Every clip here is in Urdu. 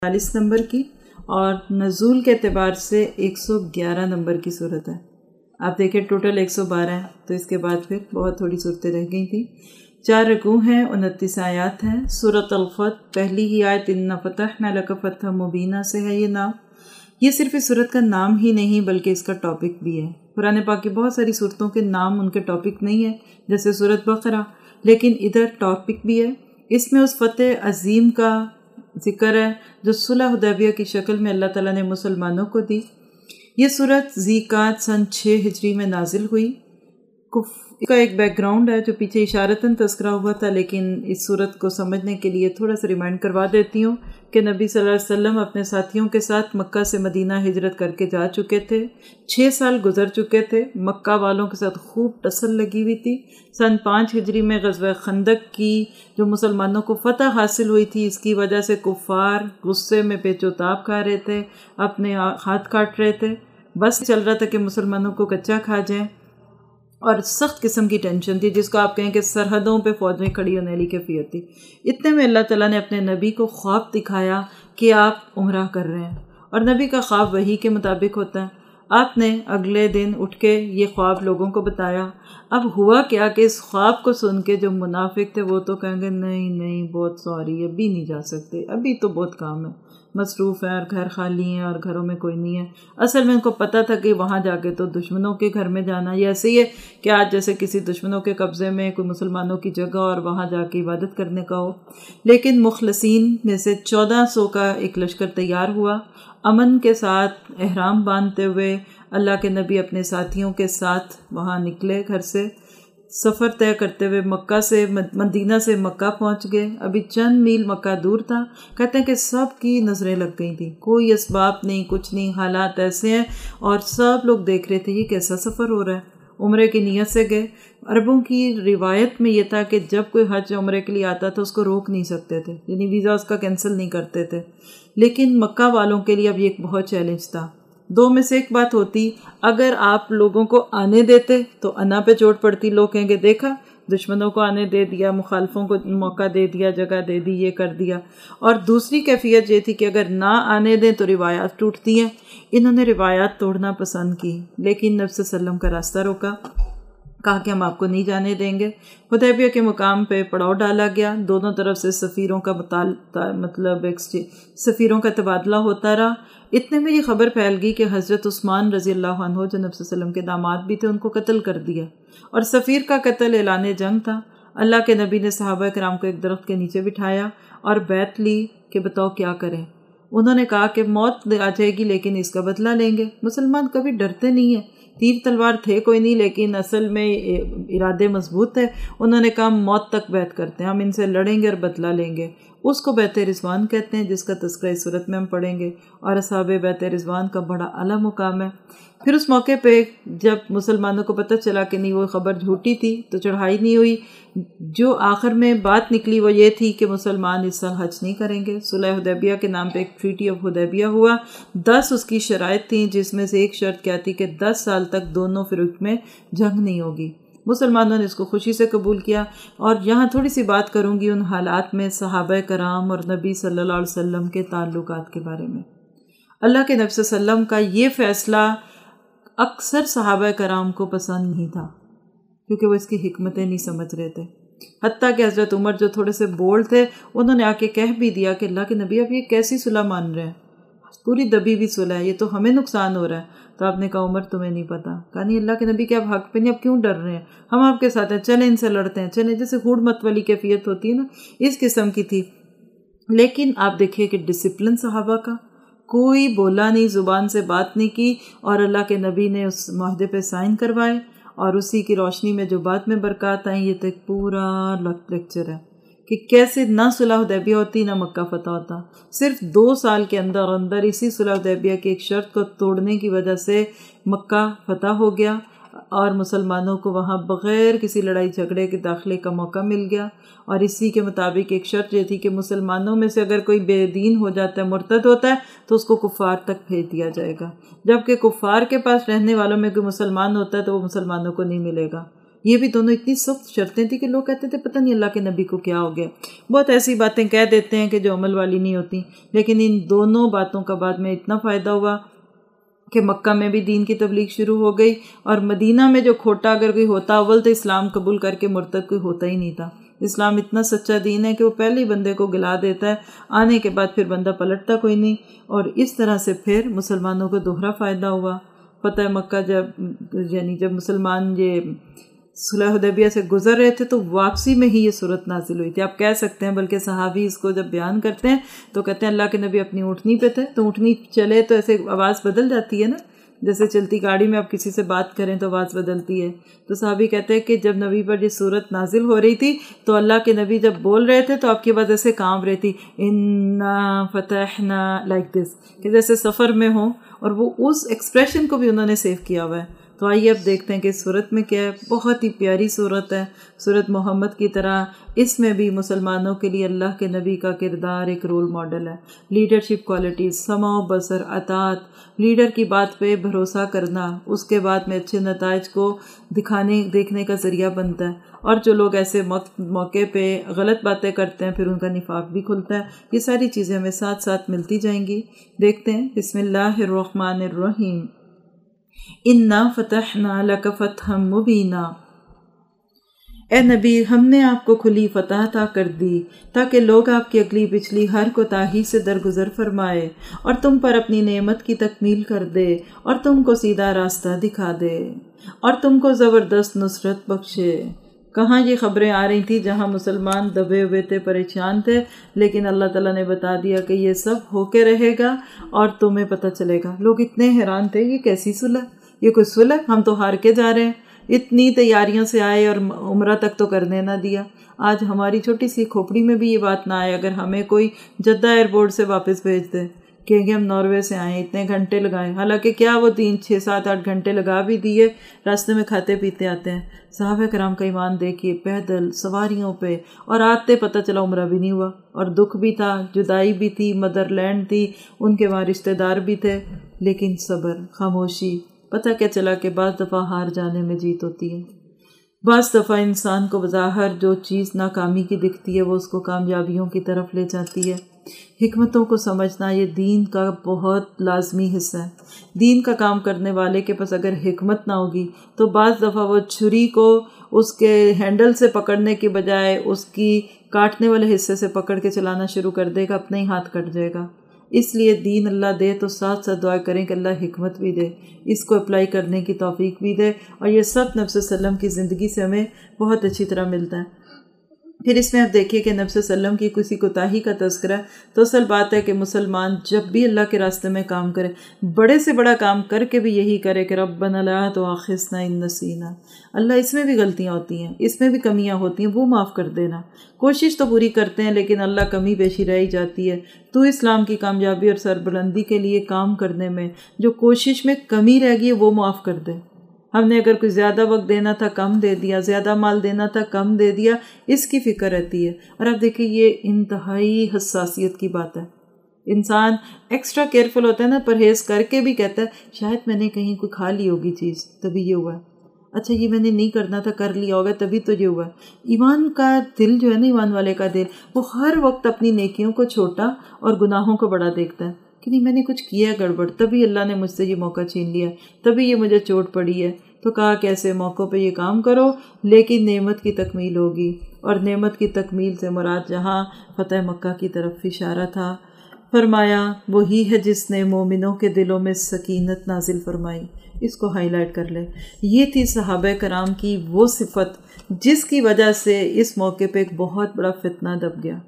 40 نمبر کی اور نزول کے اعتبار سے 111 نمبر کی صورت ہے۔ آپ دیکھیں ٹوٹل 112 ہیں، تو اس کے بعد پھر بہت تھوڑی صورتیں رہ گئی تھیں۔ 4 رکوع ہیں، 29 آیات ہیں۔ سورۃ الفتح پہلی ہی آیت اِنَّا فَتَحْنَا لَكَ فَتْحًا مُبِینًا سے ہے یہ نام۔ یہ صرف اس صورت کا نام ہی نہیں بلکہ اس کا ٹاپک بھی ہے۔ قرآن پاک کی بہت ساری صورتوں کے نام ان کے ٹاپک نہیں ہے، جیسے سورۃ بقرہ، لیکن ادھر ٹاپک بھی ہے۔ اس میں اس فتح عظیم کا ذکر ہے جو صلح حدیبیہ کی شکل میں اللہ تعالیٰ نے مسلمانوں کو دی۔ یہ صورت ذی قعدہ سن 6 ہجری میں نازل ہوئی۔ اس کا ایک بیک گراؤنڈ ہے جو پیچھے اشارتاً تذکرہ ہوا تھا، لیکن اس صورت کو سمجھنے کے لیے تھوڑا سا ریمائنڈ کروا دیتی ہوں کہ نبی صلی اللہ علیہ وسلم اپنے ساتھیوں کے ساتھ مکہ سے مدینہ ہجرت کر کے جا چکے تھے۔ 6 سال گزر چکے تھے، مکہ والوں کے ساتھ خوب ٹسل لگی ہوئی تھی۔ سن 5 ہجری میں غزوہ خندق کی جو مسلمانوں کو فتح حاصل ہوئی تھی، اس کی وجہ سے کفار غصے میں پیچ و تاب کھا رہے تھے، اپنے ہاتھ کاٹ رہے تھے، بس چل رہا تھا کہ مسلمانوں کو کچا کھا جائیں، اور سخت قسم کی ٹینشن تھی جس کو آپ کہیں کہ سرحدوں پہ فوجیں کھڑی ہونے والی کیفیت تھی۔ اتنے میں اللہ تعالیٰ نے اپنے نبی کو خواب دکھایا کہ آپ عمرہ کر رہے ہیں، اور نبی کا خواب وحی کے مطابق ہوتا ہے۔ آپ نے اگلے دن اٹھ کے یہ خواب لوگوں کو بتایا۔ اب ہوا کیا کہ اس خواب کو سن کے جو منافق تھے وہ تو کہیں گے نہیں بہت سوری، ابھی نہیں جا سکتے، ابھی تو بہت کام ہے، مصروف ہیں اور گھر خالی ہیں اور گھروں میں کوئی نہیں ہے۔ اصل میں ان کو پتہ تھا کہ وہاں جا کے تو دشمنوں کے گھر میں جانا، یہ ایسے ہی ہے کہ آج جیسے کسی دشمنوں کے قبضے میں کوئی مسلمانوں کی جگہ اور وہاں جا کے عبادت کرنے کا ہو۔ لیکن مخلصین میں سے 1400 کا ایک لشکر تیار ہوا، امن کے ساتھ احرام باندھتے ہوئے اللہ کے نبی اپنے ساتھیوں کے ساتھ وہاں نکلے گھر سے، سفر طے کرتے ہوئے مدینہ سے مکہ پہنچ گئے۔ ابھی چند میل مکہ دور تھا۔ کہتے ہیں کہ سب کی نظریں لگ گئی تھیں، کوئی اسباب نہیں، کچھ نہیں، حالات ایسے ہیں، اور سب لوگ دیکھ رہے تھے یہ کیسا سفر ہو رہا ہے۔ عمرے کی نیت سے گئے۔ عربوں کی روایت میں یہ تھا کہ جب کوئی حج عمرے کے لیے آتا تھا اس کو روک نہیں سکتے تھے، یعنی ویزا اس کا کینسل نہیں کرتے تھے، لیکن مکہ والوں کے لیے اب یہ ایک بہت چیلنج تھا۔ 2 میں سے ایک بات ہوتی، اگر آپ لوگوں کو آنے دیتے تو انا پہ چوٹ پڑتی، لوگ کہیں گے دیکھا دشمنوں کو آنے دے دیا، مخالفوں کو موقع دے دیا، جگہ دے دی، یہ کر دیا۔ اور دوسری کیفیت یہ تھی کہ اگر نہ آنے دیں تو روایات ٹوٹتی ہیں۔ انہوں نے روایات توڑنا پسند کی، لیکن نبی صلی اللہ علیہ وسلم کا راستہ روکا، کہا کہ ہم آپ کو نہیں جانے دیں گے۔ حدیبیہ کے مقام پہ پڑاؤ ڈالا گیا، دونوں طرف سے سفیروں کا تبادلہ ہوتا رہا۔ اتنے میں یہ خبر پھیل گئی کہ حضرت عثمان رضی اللہ عنہ جو نبی صلی اللہ علیہ وسلم کے داماد بھی تھے ان کو قتل کر دیا، اور سفیر کا قتل اعلان جنگ تھا۔ اللہ کے نبی نے صحابہ کرام کو ایک درخت کے نیچے بٹھایا اور بیعت لی کہ بتاؤ کیا کریں۔ انہوں نے کہا کہ موت آ جائے گی لیکن اس کا بدلہ لیں گے۔ مسلمان کبھی ڈرتے نہیں ہیں، تیر تلوار تھے کوئی نہیں، لیکن اصل میں ارادے مضبوط ہے۔ انہوں نے کہا موت تک بیعت کرتے ہیں، ہم ان سے لڑیں گے اور بدلہ لیں گے۔ اس کو بیعت رضوان کہتے ہیں، جس کا تذکرہ اس صورت میں ہم پڑھیں گے، اور اصحاب بیعت رضوان کا بڑا اعلیٰ مقام ہے۔ پھر اس موقع پہ جب مسلمانوں کو پتہ چلا کہ نہیں وہ خبر جھوٹی تھی تو چڑھائی نہیں ہوئی۔ جو آخر میں بات نکلی وہ یہ تھی کہ مسلمان اس سال حج نہیں کریں گے۔ صلح حدیبیہ کے نام پہ ایک ٹریٹی آف حدیبیہ ہوا، 10 اس کی شرائط تھیں، جس میں سے ایک شرط کیا تھی کہ 10 سال تک دونوں فریق میں جنگ نہیں ہوگی۔ مسلمانوں نے اس کو خوشی سے قبول کیا۔ اور یہاں تھوڑی سی بات کروں گی ان حالات میں صحابہ کرام اور نبی صلی اللہ علیہ وسلم کے تعلقات کے بارے میں۔ اللہ کے نبی صلی اللہ علیہ وسلم کا یہ فیصلہ اکثر صحابہ کرام کو پسند نہیں تھا، کیونکہ وہ اس کی حکمتیں نہیں سمجھ رہے تھے۔ حتیٰ کہ حضرت عمر جو تھوڑے سے بولڈ تھے، انہوں نے آ کے کہہ بھی دیا کہ اللہ کے نبی اب یہ کیسی صلح مان رہے ہیں، پوری دبی ہوئی صلح ہے، یہ تو ہمیں نقصان ہو رہا ہے۔ تو آپ نے کہا عمر تمہیں نہیں پتہ، کہا نہیں اللہ کے نبی کہ آپ حق پہ نہیں، اب کیوں ڈر رہے ہیں، ہم آپ کے ساتھ ہیں، چلیں ان سے لڑتے ہیں، چلیں، جیسے ہوڑ مت والی کیفیت ہوتی ہے نا، اس قسم کی تھی۔ لیکن آپ دیکھیے کہ ڈسپلن صحابہ کا، کوئی بولا نہیں، زبان سے بات نہیں کی، اور اللہ کے نبی نے اس معاہدے پہ سائن کروائے، اور اسی کی روشنی میں جو بعد میں برکات آئیں، یہ تو ایک پورا لیکچر ہے کہ کیسے نہ صلح حدیبیہ ہوتی نہ مکہ فتح ہوتا۔ صرف 2 سال کے اندر اسی صلح حدیبیہ کی ایک شرط کو توڑنے کی وجہ سے مکہ فتح ہو گیا، اور مسلمانوں کو وہاں بغیر کسی لڑائی جھگڑے کے داخلے کا موقع مل گیا۔ اور اسی کے مطابق ایک شرط یہ تھی کہ مسلمانوں میں سے اگر کوئی بے دین ہو جاتا ہے، مرتد ہوتا ہے، تو اس کو کفار تک بھیج دیا جائے گا، جبکہ کفار کے پاس رہنے والوں میں کوئی مسلمان ہوتا ہے تو وہ مسلمانوں کو نہیں ملے گا۔ یہ بھی دونوں اتنی سخت شرطیں تھیں کہ لوگ کہتے تھے پتہ نہیں اللہ کے نبی کو کیا ہو گیا. بہت ایسی باتیں کہہ دیتے ہیں کہ جو عمل والی نہیں ہوتی. لیکن ان دونوں باتوں کا بعد میں اتنا فائدہ ہوا کہ مکہ میں بھی دین کی تبلیغ شروع ہو گئی، اور مدینہ میں جو کھوٹا اگر کوئی ہوتا اول تو اسلام قبول کر کے مرتد کوئی ہوتا ہی نہیں تھا. اسلام اتنا سچا دین ہے کہ وہ پہلے ہی بندے کو گلا دیتا ہے، آنے کے بعد پھر بندہ پلٹتا کوئی نہیں. اور اس طرح سے پھر مسلمانوں کو دوہرا فائدہ ہوا. فتح مکہ جب مسلمان یہ صلح حدیبیہ سے گزر رہے تھے تو واپسی میں ہی یہ صورت نازل ہوئی تھی. آپ کہہ سکتے ہیں بلکہ صحابی اس کو جب بیان کرتے ہیں تو کہتے ہیں اللہ کے نبی اپنی اونٹنی پہ تھے، تو اونٹنی چلے تو ایسے آواز بدل جاتی ہے نا، جیسے چلتی گاڑی میں آپ کسی سے بات کریں تو آواز بدلتی ہے. تو صحابی کہتے ہیں کہ جب نبی پر یہ صورت نازل ہو رہی تھی تو اللہ کے نبی جب بول رہے تھے تو آپ کی آواز ایسے کانپ رہی تھی، انا فتحنا لائک دس، کہ جیسے سفر میں ہوں، اور وہ اس ایکسپریشن کو بھی انہوں نے سیو کیا ہوا ہے. تو آئیے اب دیکھتے ہیں کہ اس صورت میں کیا ہے. بہت ہی پیاری صورت ہے، صورت محمد کی طرح. اس میں بھی مسلمانوں کے لیے اللہ کے نبی کا کردار ایک رول ماڈل ہے. لیڈرشپ کوالٹیز، سمع و بصر، اطاعت، لیڈر کی بات پہ بھروسہ کرنا، اس کے بعد میں اچھے نتائج کو دیکھنے کا ذریعہ بنتا ہے. اور جو لوگ ایسے موقع پہ غلط باتیں کرتے ہیں پھر ان کا نفاق بھی کھلتا ہے. یہ ساری چیزیں ہمیں ساتھ ساتھ ملتی جائیں گی. دیکھتے ہیں. بسم اللہ الرحمن الرحیم. انا فتحنا لک فتحا مبینا. اے نبی، ہم نے آپ کو کھلی فتح عطا کر دی تاکہ لوگ آپ کی اگلی پچھلی ہر کوتاہی سے درگزر فرمائے اور تم پر اپنی نعمت کی تکمیل کر دے اور تم کو سیدھا راستہ دکھا دے اور تم کو زبردست نصرت بخشے. کہاں یہ خبریں آ رہی تھیں جہاں مسلمان دبے ہوئے تھے، پریشان تھے، لیکن اللہ تعالیٰ نے بتا دیا کہ یہ سب ہو کے رہے گا اور تمہیں پتہ چلے گا. لوگ اتنے حیران تھے، یہ کیسی صلح، یہ کوئی صلح، ہم تو ہار کے جا رہے ہیں. اتنی تیاریوں سے آئے اور عمرہ تک تو کرنے نہ دیا. آج ہماری چھوٹی سی کھوپڑی میں بھی یہ بات نہ آئے. اگر ہمیں کوئی جدہ ایئرپورٹ سے واپس بھیج دے کہ ہم ناروے سے آئیں، اتنے گھنٹے لگائیں، حالانکہ کیا وہ 3 6 7 8 گھنٹے لگا بھی دیے، راستے میں کھاتے پیتے آتے ہیں. صحابہ کرام کا ایمان دیکھیے، پیدل سواریوں پہ، اور آتے پتہ چلا عمرہ بھی نہیں ہوا، اور دکھ بھی تھا، جدائی بھی تھی، مدر لینڈ تھی، ان کے وہاں رشتہ دار بھی تھے، لیکن صبر، خاموشی. پتہ کیا چلا کہ بعض دفعہ ہار جانے میں جیت ہوتی ہے. بعض دفعہ انسان کو بظاہر جو چیز ناکامی کی دکھتی ہے وہ اس کو کامیابیوں کی طرف لے جاتی ہے. حکمتوں کو سمجھنا یہ دین کا بہت لازمی حصہ ہے. دین کا کام کرنے والے کے پاس اگر حکمت نہ ہوگی تو بعض دفعہ وہ چھری کو اس کے ہینڈل سے پکڑنے کے بجائے اس کی کاٹنے والے حصے سے پکڑ کے چلانا شروع کر دے گا، اپنے ہی ہاتھ کٹ جائے گا. اس لیے دین اللہ دے تو ساتھ ساتھ دعا کریں کہ اللہ حکمت بھی دے، اس کو اپلائی کرنے کی توفیق بھی دے. اور یہ سب نبی صلی اللہ علیہ وسلم کی زندگی سے ہمیں بہت اچھی طرح ملتا ہے. پھر اس میں آپ دیکھیے کہ نبی صلی اللہ علیہ وسلم کی کسی کوتاہی کا تذکرہ ہے. تو اصل بات ہے کہ مسلمان جب بھی اللہ کے راستے میں کام کرے، بڑے سے بڑا کام کر کے بھی یہی کرے کہ ربنا لا تؤاخذنا ان نسینا. اللہ اس میں بھی غلطیاں ہوتی ہیں، اس میں بھی کمیاں ہوتی ہیں، وہ معاف کر دینا. کوشش تو پوری کرتے ہیں لیکن اللہ کمی بیشی رہ ہی جاتی ہے. تو اسلام کی کامیابی اور سربلندی کے لیے کام کرنے میں جو کوشش میں کمی رہ گئی ہے وہ معاف کر دے. ہم نے اگر کوئی زیادہ وقت دینا تھا کم دے دیا، زیادہ مال دینا تھا کم دے دیا، اس کی فکر رہتی ہے. اور اب دیکھیں یہ انتہائی حساسیت کی بات ہے. انسان ایکسٹرا کیئرفل ہوتا ہے نا، پرہیز کر کے بھی کہتا ہے شاید میں نے کہیں کوئی کھا لی ہوگی چیز تبھی یہ ہوا ہے، اچھا یہ میں نے نہیں کرنا تھا کر لیا ہوگا تبھی تو یہ ہوا ہے. ایمان کا دل جو ہے نا، ایمان والے کا دل، وہ ہر وقت اپنی نیکیوں کو چھوٹا اور گناہوں کو بڑا دیکھتا ہے کہ نہیں میں نے کچھ کیا گڑبڑ، تبھی اللہ نے مجھ سے یہ موقع چھین لیا، تبھی یہ مجھے چوٹ پڑی ہے. تو کہا کہ ایسے موقعوں پہ یہ کام کرو لیکن نعمت کی تکمیل ہوگی. اور نعمت کی تکمیل سے مراد جہاں فتح مکہ کی طرف اشارہ تھا. فرمایا وہی ہے جس نے مومنوں کے دلوں میں سکینت نازل فرمائی. اس کو ہائی لائٹ کر لیں. یہ تھی صحابہ کرام کی وہ صفت جس کی وجہ سے اس موقع پہ ایک بہت بڑا فتنہ دب گیا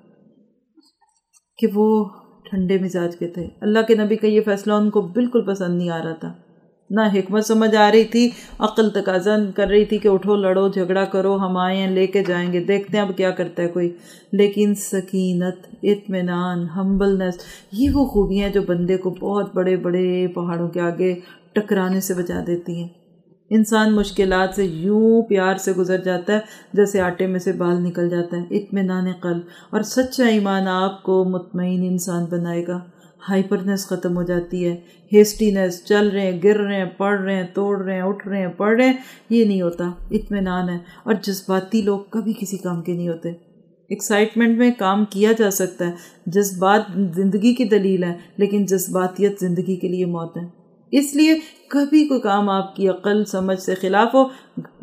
کہ وہ ٹھنڈے مزاج کے تھے. اللہ کے نبی کا یہ فیصلہ ان کو بالکل پسند نہیں آ رہا تھا. نہ حکمت سمجھ آ رہی تھی، عقل تقاضا کر رہی تھی کہ اٹھو لڑو جھگڑا کرو، ہم آئے ہیں لے کے جائیں گے، دیکھتے ہیں اب کیا کرتا ہے کوئی. لیکن سکینت، اطمینان، ہمبلنس، یہ وہ خوبیاں جو بندے کو بہت بڑے بڑے پہاڑوں کے آگے ٹکرانے سے بچا دیتی ہیں. انسان مشکلات سے یوں پیار سے گزر جاتا ہے جیسے آٹے میں سے بال نکل جاتا ہے. اطمینان قلب اور سچا ایمان آپ کو مطمئن انسان بنائے گا. ہائپرنس ختم ہو جاتی ہے، ہیسٹینس، چل رہے ہیں، گر رہے ہیں، پڑھ رہے ہیں، توڑ رہے ہیں، اٹھ رہے ہیں، پڑھ رہے ہیں، یہ نہیں ہوتا، اطمینان ہے۔ اور جذباتی لوگ کبھی کسی کام کے نہیں ہوتے۔ ایکسائٹمنٹ میں کام کیا جا سکتا ہے، جذبات زندگی کی دلیل ہے، لیکن جذباتیت زندگی کے لیے موت ہے۔ اس لیے کبھی کوئی کام آپ کی عقل سمجھ سے خلاف ہو،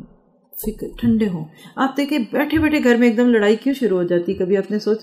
فکر ٹھنڈے ہوں۔ آپ دیکھیں بیٹھے بیٹھے گھر میں ایک دم لڑائی کیوں شروع ہو جاتی، کبھی آپ نے سوچا؟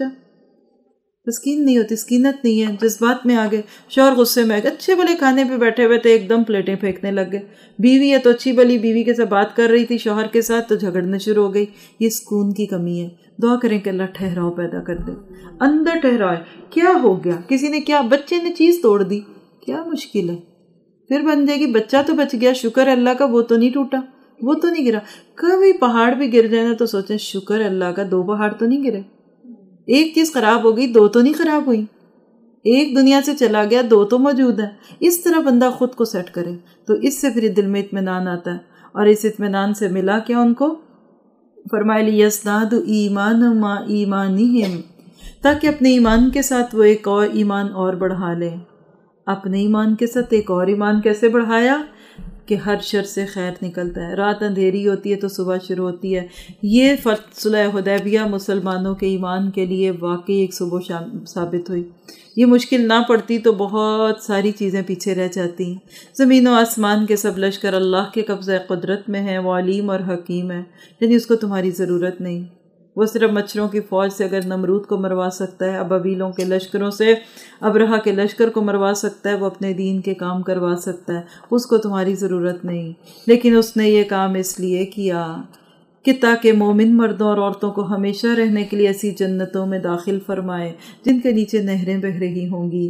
تسکین نہیں ہوتی، سکینت نہیں ہے، جذبات میں آگے، شوہر غصے میں اچھے بھلے کھانے پہ بیٹھے ہوئے تھے، ایک دم پلیٹیں پھینکنے لگ گئے، بیوی ہے تو اچھی بھلی بیوی کے ساتھ بات کر رہی تھی شوہر کے ساتھ تو جھگڑنے شروع ہو گئی۔ یہ سکون کی کمی ہے۔ دعا کریں کہ اللہ ٹھہراؤ پیدا کر دے، اندر ٹھہرائے۔ کیا ہو گیا، کسی نے کیا، بچے نے چیز توڑ دی، کیا مشکل ہے، پھر بن جائے گی، بچہ تو بچ گیا، شکر اللہ کا، وہ تو نہیں ٹوٹا، وہ تو نہیں گرا۔ کبھی پہاڑ بھی گر جائے نا تو سوچیں شکر اللہ کا 2 پہاڑ تو نہیں گرے، ایک چیز خراب ہو گئی 2 تو نہیں خراب ہوئی، ایک دنیا سے چلا گیا 2 تو موجود ہیں۔ اس طرح بندہ خود کو سیٹ کرے تو اس سے پھر دل میں اطمینان آتا ہے۔ اور اس اطمینان سے ملا کیا ان کو، فرمایا لِیَزْدَادُوا ایمانا مع ایمانہم، تاکہ اپنے ایمان کے ساتھ وہ ایک اور ایمان اور بڑھا لیں۔ اپنے ایمان کے ساتھ ایک اور ایمان کیسے بڑھایا کہ ہر شر سے خیر نکلتا ہے، رات اندھیری ہوتی ہے تو صبح شروع ہوتی ہے۔ یہ صلح حدیبیہ مسلمانوں کے ایمان کے لیے واقعی ایک صبح شام ثابت ہوئی۔ یہ مشکل نہ پڑتی تو بہت ساری چیزیں پیچھے رہ جاتی ہیں۔ زمین و آسمان کے سب لشکر اللہ کے قبضہ قدرت میں ہیں، وہ علیم اور حکیم ہے، یعنی اس کو تمہاری ضرورت نہیں۔ وہ صرف مچھروں کی فوج سے اگر نمرود کو مروا سکتا ہے، ابابیلوں کے لشکروں سے ابرہہ کے لشکر کو مروا سکتا ہے، وہ اپنے دین کے کام کروا سکتا ہے، اس کو تمہاری ضرورت نہیں۔ لیکن اس نے یہ کام اس لیے کیا کہ تاکہ مومن مردوں اور عورتوں کو ہمیشہ رہنے کے لیے ایسی جنتوں میں داخل فرمائے جن کے نیچے نہریں بہہ رہی ہوں گی،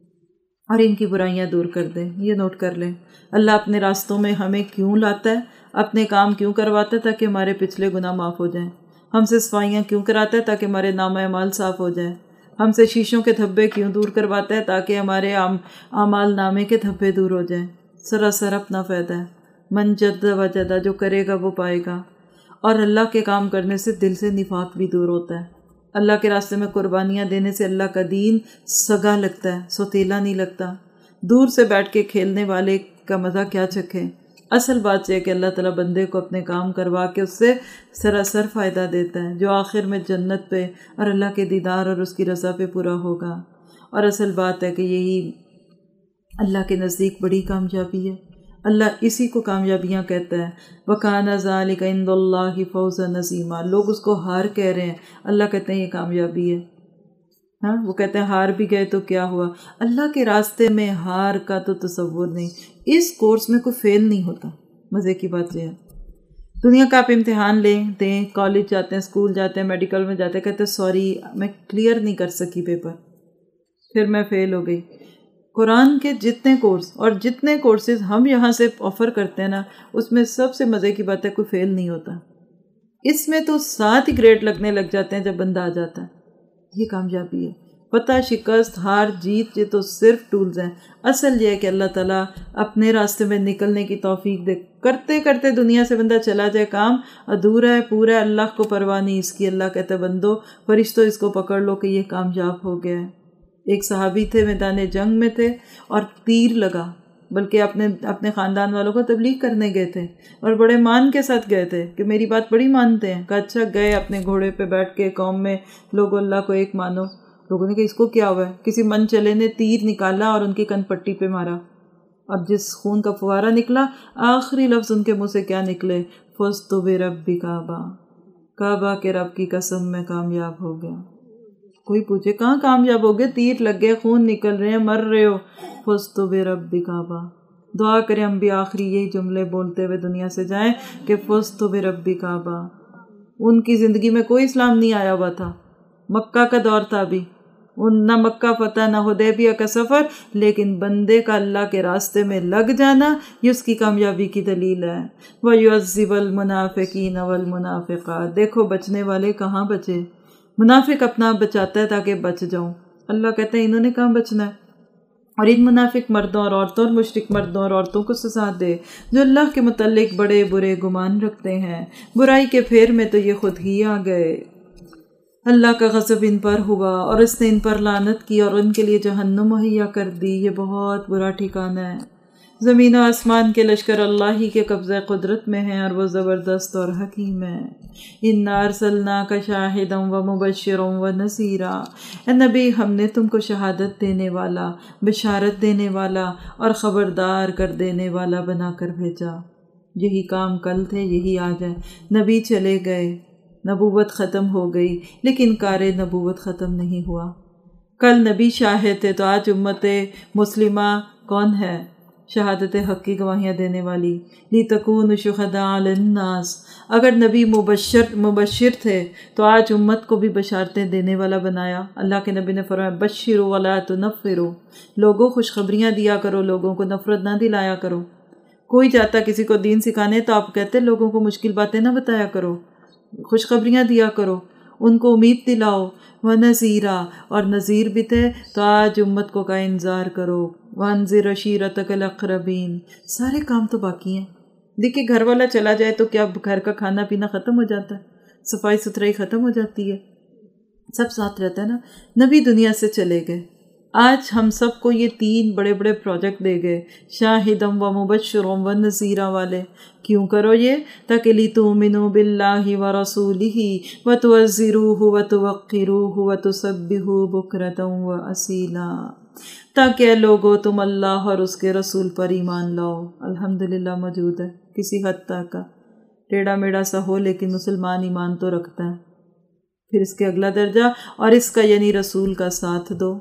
اور ان کی برائیاں دور کر دیں۔ یہ نوٹ کر لیں، اللہ اپنے راستوں میں ہمیں کیوں لاتا ہے، اپنے کام کیوں کرواتا ہے، تاکہ ہمارے پچھلے گناہ معاف ہو جائیں۔ ہم سے صفائیاں کیوں کراتا ہے، تاکہ ہمارے نامہ اعمال صاف ہو جائیں۔ ہم سے شیشوں کے دھبے کیوں دور کرواتا ہے، تاکہ ہمارے اعمال نامے کے دھبے دور ہو جائیں۔ سراسر اپنا فائدہ ہے۔ من جد وجدہ، جو کرے گا وہ پائے گا۔ اور اللہ کے کام کرنے سے دل سے نفاق بھی دور ہوتا ہے۔ اللہ کے راستے میں قربانیاں دینے سے اللہ کا دین سگا لگتا ہے، سوتیلا نہیں لگتا۔ دور سے بیٹھ کے کھیلنے والے کا مزہ کیا چکھے۔ اصل بات یہ ہے کہ اللہ تعالیٰ بندے کو اپنے کام کروا کے اس سے سراسر فائدہ دیتا ہے، جو آخر میں جنت پہ اور اللہ کے دیدار اور اس کی رضا پہ پورا ہوگا۔ اور اصل بات ہے کہ یہی اللہ کے نزدیک بڑی کامیابی ہے۔ اللہ اسی کو کامیابیاں کہتا ہے۔ وَكَانَ ذَلِكَ عِندَ اللَّهِ فَوْزًا عَظِيمًا۔ لوگ اس کو ہار کہہ رہے ہیں، اللہ کہتے ہیں یہ کامیابی ہے۔ ہاں، وہ کہتے ہیں ہار بھی گئے تو کیا ہوا، اللہ کے راستے میں ہار کا تو تصور نہیں۔ اس کورس میں کوئی فیل نہیں ہوتا۔ مزے کی بات یہ ہے، دنیا کا آپ امتحان لیں دیں، کالج جاتے ہیں، اسکول جاتے ہیں، میڈیکل میں جاتے ہیں، کہتے ہیں سوری میں کلیئر نہیں کر سکی پیپر، پھر میں فیل ہو گئی۔ قرآن کے جتنے کورس اور جتنے کورسز ہم یہاں سے آفر کرتے ہیں نا، اس میں سب سے مزے کی بات ہے کوئی فیل نہیں ہوتا۔ اس میں تو 7 ہی گریڈ لگنے لگ جاتے ہیں جب بندہ آ جاتا ہے۔ یہ کامیابی ہے۔ فتح، شکست، ہار، جیت، یہ تو صرف ٹولز ہیں۔ اصل یہ ہے کہ اللہ تعالیٰ اپنے راستے میں نکلنے کی توفیق دے۔ کرتے کرتے دنیا سے بندہ چلا جائے، کام ادھورا ہے، پورا ہے، اللہ کو پرواہ نہیں اس کی۔ اللہ کہتا ہے بندو، فرشتوں اس کو پکڑ لو کہ یہ کامیاب ہو گیا ہے۔ ایک صحابی تھے، میدان جنگ میں تھے اور تیر لگا، بلکہ اپنے خاندان والوں کو تبلیغ کرنے گئے تھے اور بڑے مان کے ساتھ گئے تھے کہ میری بات بڑی مانتے ہیں۔ کہا اچھا، گئے اپنے گھوڑے پہ بیٹھ کے قوم میں، لوگوں اللہ کو ایک مانو۔ لوگوں نے کہا اس کو کیا ہوا ہے؟ کسی من چلے نے تیر نکالا اور ان کی کن پٹی پہ مارا، اب جس خون کا فوارہ نکلا، آخری لفظ ان کے منہ سے کیا نکلے؟ فزت برب کعبہ، کعبہ کے رب کی قسم میں کامیاب ہو گیا۔ کوئی پوچھے کہاں کامیاب ہو گئے؟ تیر لگ گئے، خون نکل رہے ہیں، مر رہے ہو۔ فزت برب کعبہ۔ دعا کریں ہم بھی آخری یہی جملے بولتے ہوئے دنیا سے جائیں کہ فزت برب کعبہ۔ ان کی زندگی میں کوئی اسلام نہیں آیا ہوا تھا، مکہ کا دور تھا ابھی، نہ مکہ فتح نہ حدیبیہ کا سفر، لیکن بندے کا اللہ کے راستے میں لگ جانا یہ اس کی کامیابی کی دلیل ہے۔ وَيُعَذِّبَ الْمُنَافِقِينَ وَالْمُنَافِقَاتِ۔ دیکھو بچنے والے کہاں بچے؟ منافق اپنا بچاتا ہے تاکہ بچ جاؤں، اللہ کہتے ہیں انہوں نے کہاں بچنا ہے۔ اور ان منافق مردوں اور عورتوں اور مشرک مردوں اور عورتوں کو سزا دے جو اللہ کے متعلق بڑے برے گمان رکھتے ہیں، برائی کے پھیر میں تو یہ خود ہی آ گئے۔ اللہ کا غضب ان پر ہوا اور اس نے ان پر لعنت کی اور ان کے لیے جہنم مہیا کر دی، یہ بہت برا ٹھکانہ ہے۔ زمین و آسمان کے لشکر اللہ ہی کے قبضہ قدرت میں ہیں اور وہ زبردست اور حکیم ہے۔ اِنَّا أَرْسَلْنَاكَ شَاهِدًا وَمُبَشِّرًا وَنَذِيرًا، اے نبی ہم نے تم کو شہادت دینے والا، بشارت دینے والا اور خبردار کر دینے والا بنا کر بھیجا۔ یہی کام کل تھے، یہی آج ہے۔ نبی چلے گئے، نبوت ختم ہو گئی، لیکن کار نبوت ختم نہیں ہوا۔ کل نبی شاہد تھے تو آج امت مسلمہ کون ہے؟ شہادت حق کی گواہیاں دینے والی۔ لِتَكُونُوا شُهَدَاءَ عَلَى النَّاسِ، اگر نبی مبشر تھے تو آج امت کو بھی بشارتیں دینے والا بنایا۔ اللہ کے نبی نے فرمایا بشروا ولا تنفروا، لوگوں خوشخبریاں دیا کرو، لوگوں کو نفرت نہ دلایا کرو۔ کوئی جاتا کسی کو دین سکھانے تو آپ کہتے لوگوں کو مشکل باتیں نہ بتایا کرو، خوشخبریاں دیا کرو، ان کو امید دلاؤ۔ وَنَذِيرًا، اور نذیر بھی تھے تو آج امت کو کا انذار کرو۔ وَأَنذِرْ عَشِيرَتَكَ الْأَقْرَبِينَ، سارے کام تو باقی ہیں۔ دیکھیے گھر والا چلا جائے تو کیا گھر کا کھانا پینا ختم ہو جاتا ہے، صفائی ستھرائی ختم ہو جاتی ہے، سب ساتھ رہتا ہے نا۔ نبی دنیا سے چلے گئے، آج ہم سب کو یہ 3 بڑے بڑے پروجیکٹ دے گئے، شاہدم و مبشرم و نذیرا والے۔ کیوں کرو یہ؟ تاکہ لِتُؤْمِنُوا بِاللَّهِ وَرَسُولِهِ وَتُعَزِّرُوهُ وَتُوَقِّرُوهُ وَتُسَبِّحُوهُ بُكْرَةً وَأَصِيلًا، تاکہ لوگو تم اللہ اور اس کے رسول پر ایمان لاؤ۔ الحمدللہ موجود ہے کسی حد تک کا، ٹیڑھا میڑھا سا ہو لیکن مسلمان ایمان تو رکھتا ہے۔ پھر اس کے اگلا درجہ اور اس کا یعنی رسول کا ساتھ دو۔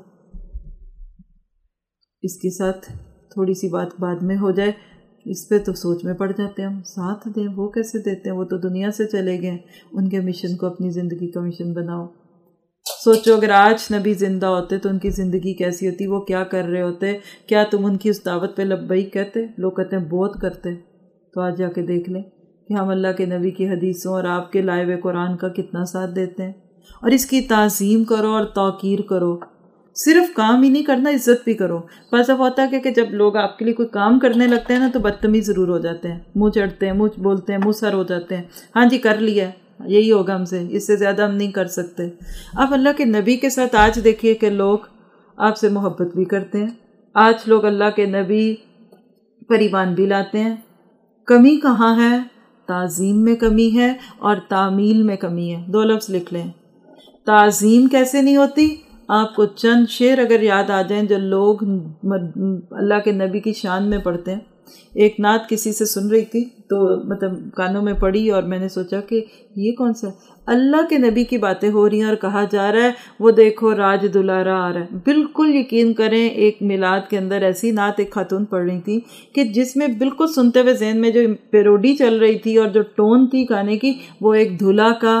اس کے ساتھ تھوڑی سی بات بعد میں ہو جائے، اس پہ تو سوچ میں پڑ جاتے ہیں ہم، ساتھ دیں وہ کیسے دیتے ہیں، وہ تو دنیا سے چلے گئے، ان کے مشن کو اپنی زندگی کا مشن بناؤ۔ سوچو اگر آج نبی زندہ ہوتے تو ان کی زندگی کیسی ہوتی، وہ کیا کر رہے ہوتے، کیا تم ان کی اس دعوت پہ لبیک کہتے؟ لوگ کہتے ہیں بہت کرتے۔ تو آج جا کے دیکھ لیں کہ ہم اللہ کے نبی کی حدیثوں اور آپ کے لائے ہوئے قرآن کا کتنا ساتھ دیتے ہیں، اور اس کی تعظیم کرو اور توقیر کرو۔ صرف کام ہی نہیں کرنا، عزت بھی کرو۔ بعض دفعہ ہوتا ہے کہ جب لوگ آپ کے لیے کوئی کام کرنے لگتے ہیں نا تو بدتمیز ضرور ہو جاتے ہیں، منہ چڑھتے ہیں، منہ بولتے ہیں، منہ سر ہو جاتے ہیں، ہاں جی کر لیا، یہی ہوگا ہم سے، اس سے زیادہ ہم نہیں کر سکتے۔ اب اللہ کے نبی کے ساتھ آج دیکھیے کہ لوگ آپ سے محبت بھی کرتے ہیں، آج لوگ اللہ کے نبی پر ایمان بھی لاتے ہیں۔ کمی کہاں ہے؟ تعظیم میں کمی ہے اور تعمیل میں کمی ہے، 2 لفظ لکھ لیں۔ تعظیم کیسے نہیں ہوتی؟ آپ کو چند شعر اگر یاد آ جائیں جو لوگ اللہ کے نبی کی شان میں پڑھتے ہیں۔ ایک نعت کسی سے سن رہی تھی تو مطلب کانوں میں پڑی اور میں نے سوچا کہ یہ کون سا ہے؟ اللہ کے نبی کی باتیں ہو رہی ہیں اور کہا جا رہا ہے وہ دیکھو راج دلارا آ رہا ہے۔ بالکل یقین کریں، ایک میلاد کے اندر ایسی نعت ایک خاتون پڑھ رہی تھی کہ جس میں بالکل سنتے ہوئے ذہن میں جو پیروڈی چل رہی تھی اور جو ٹون تھی گانے کی، وہ ایک دھلا کا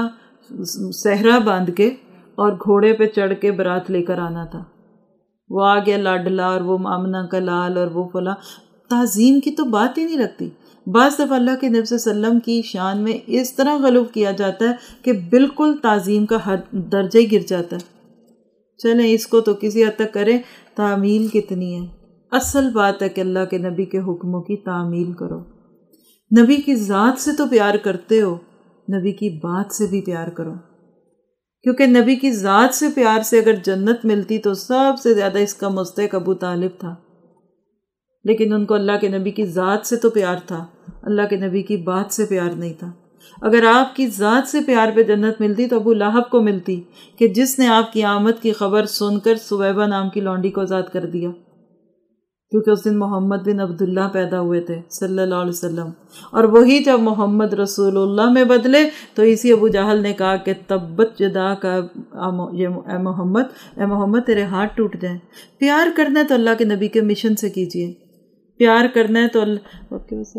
صحرا باندھ کے اور گھوڑے پہ چڑھ کے برات لے کر آنا تھا، وہ آ گیا لاڈلا اور وہ آمنہ کا لال اور وہ فلاں۔ تعظیم کی تو بات ہی نہیں لگتی۔ بعض دفعہ اللہ کے نبی صلی اللہ علیہ وسلم کی شان میں اس طرح غلو کیا جاتا ہے کہ بالکل تعظیم کا درجہ ہی گر جاتا ہے۔ چلیں اس کو تو کسی حد تک کریں، تعمیل کتنی ہے؟ اصل بات ہے کہ اللہ کے نبی کے حکموں کی تعمیل کرو۔ نبی کی ذات سے تو پیار کرتے ہو، نبی کی بات سے بھی پیار کرو، کیونکہ نبی کی ذات سے پیار سے اگر جنت ملتی تو سب سے زیادہ اس کا مستحق ابو طالب تھا، لیکن ان کو اللہ کے نبی کی ذات سے تو پیار تھا، اللہ کے نبی کی بات سے پیار نہیں تھا۔ اگر آپ کی ذات سے پیار پہ جنت ملتی تو ابو لہب کو ملتی کہ جس نے آپ کی آمد کی خبر سن کر سویبہ نام کی لونڈی کو آزاد کر دیا، کیونکہ اس دن محمد بن عبداللہ پیدا ہوئے تھے صلی اللہ علیہ وسلم، اور وہی جب محمد رسول اللہ میں بدلے تو اسی ابو جہل نے کہا کہ تبت جدا کا اے محمد تیرے ہاتھ ٹوٹ جائیں۔ پیار کرنا ہے تو اللہ کے نبی کے مشن سے کیجئے، پیار کرنا ہے تو اللہ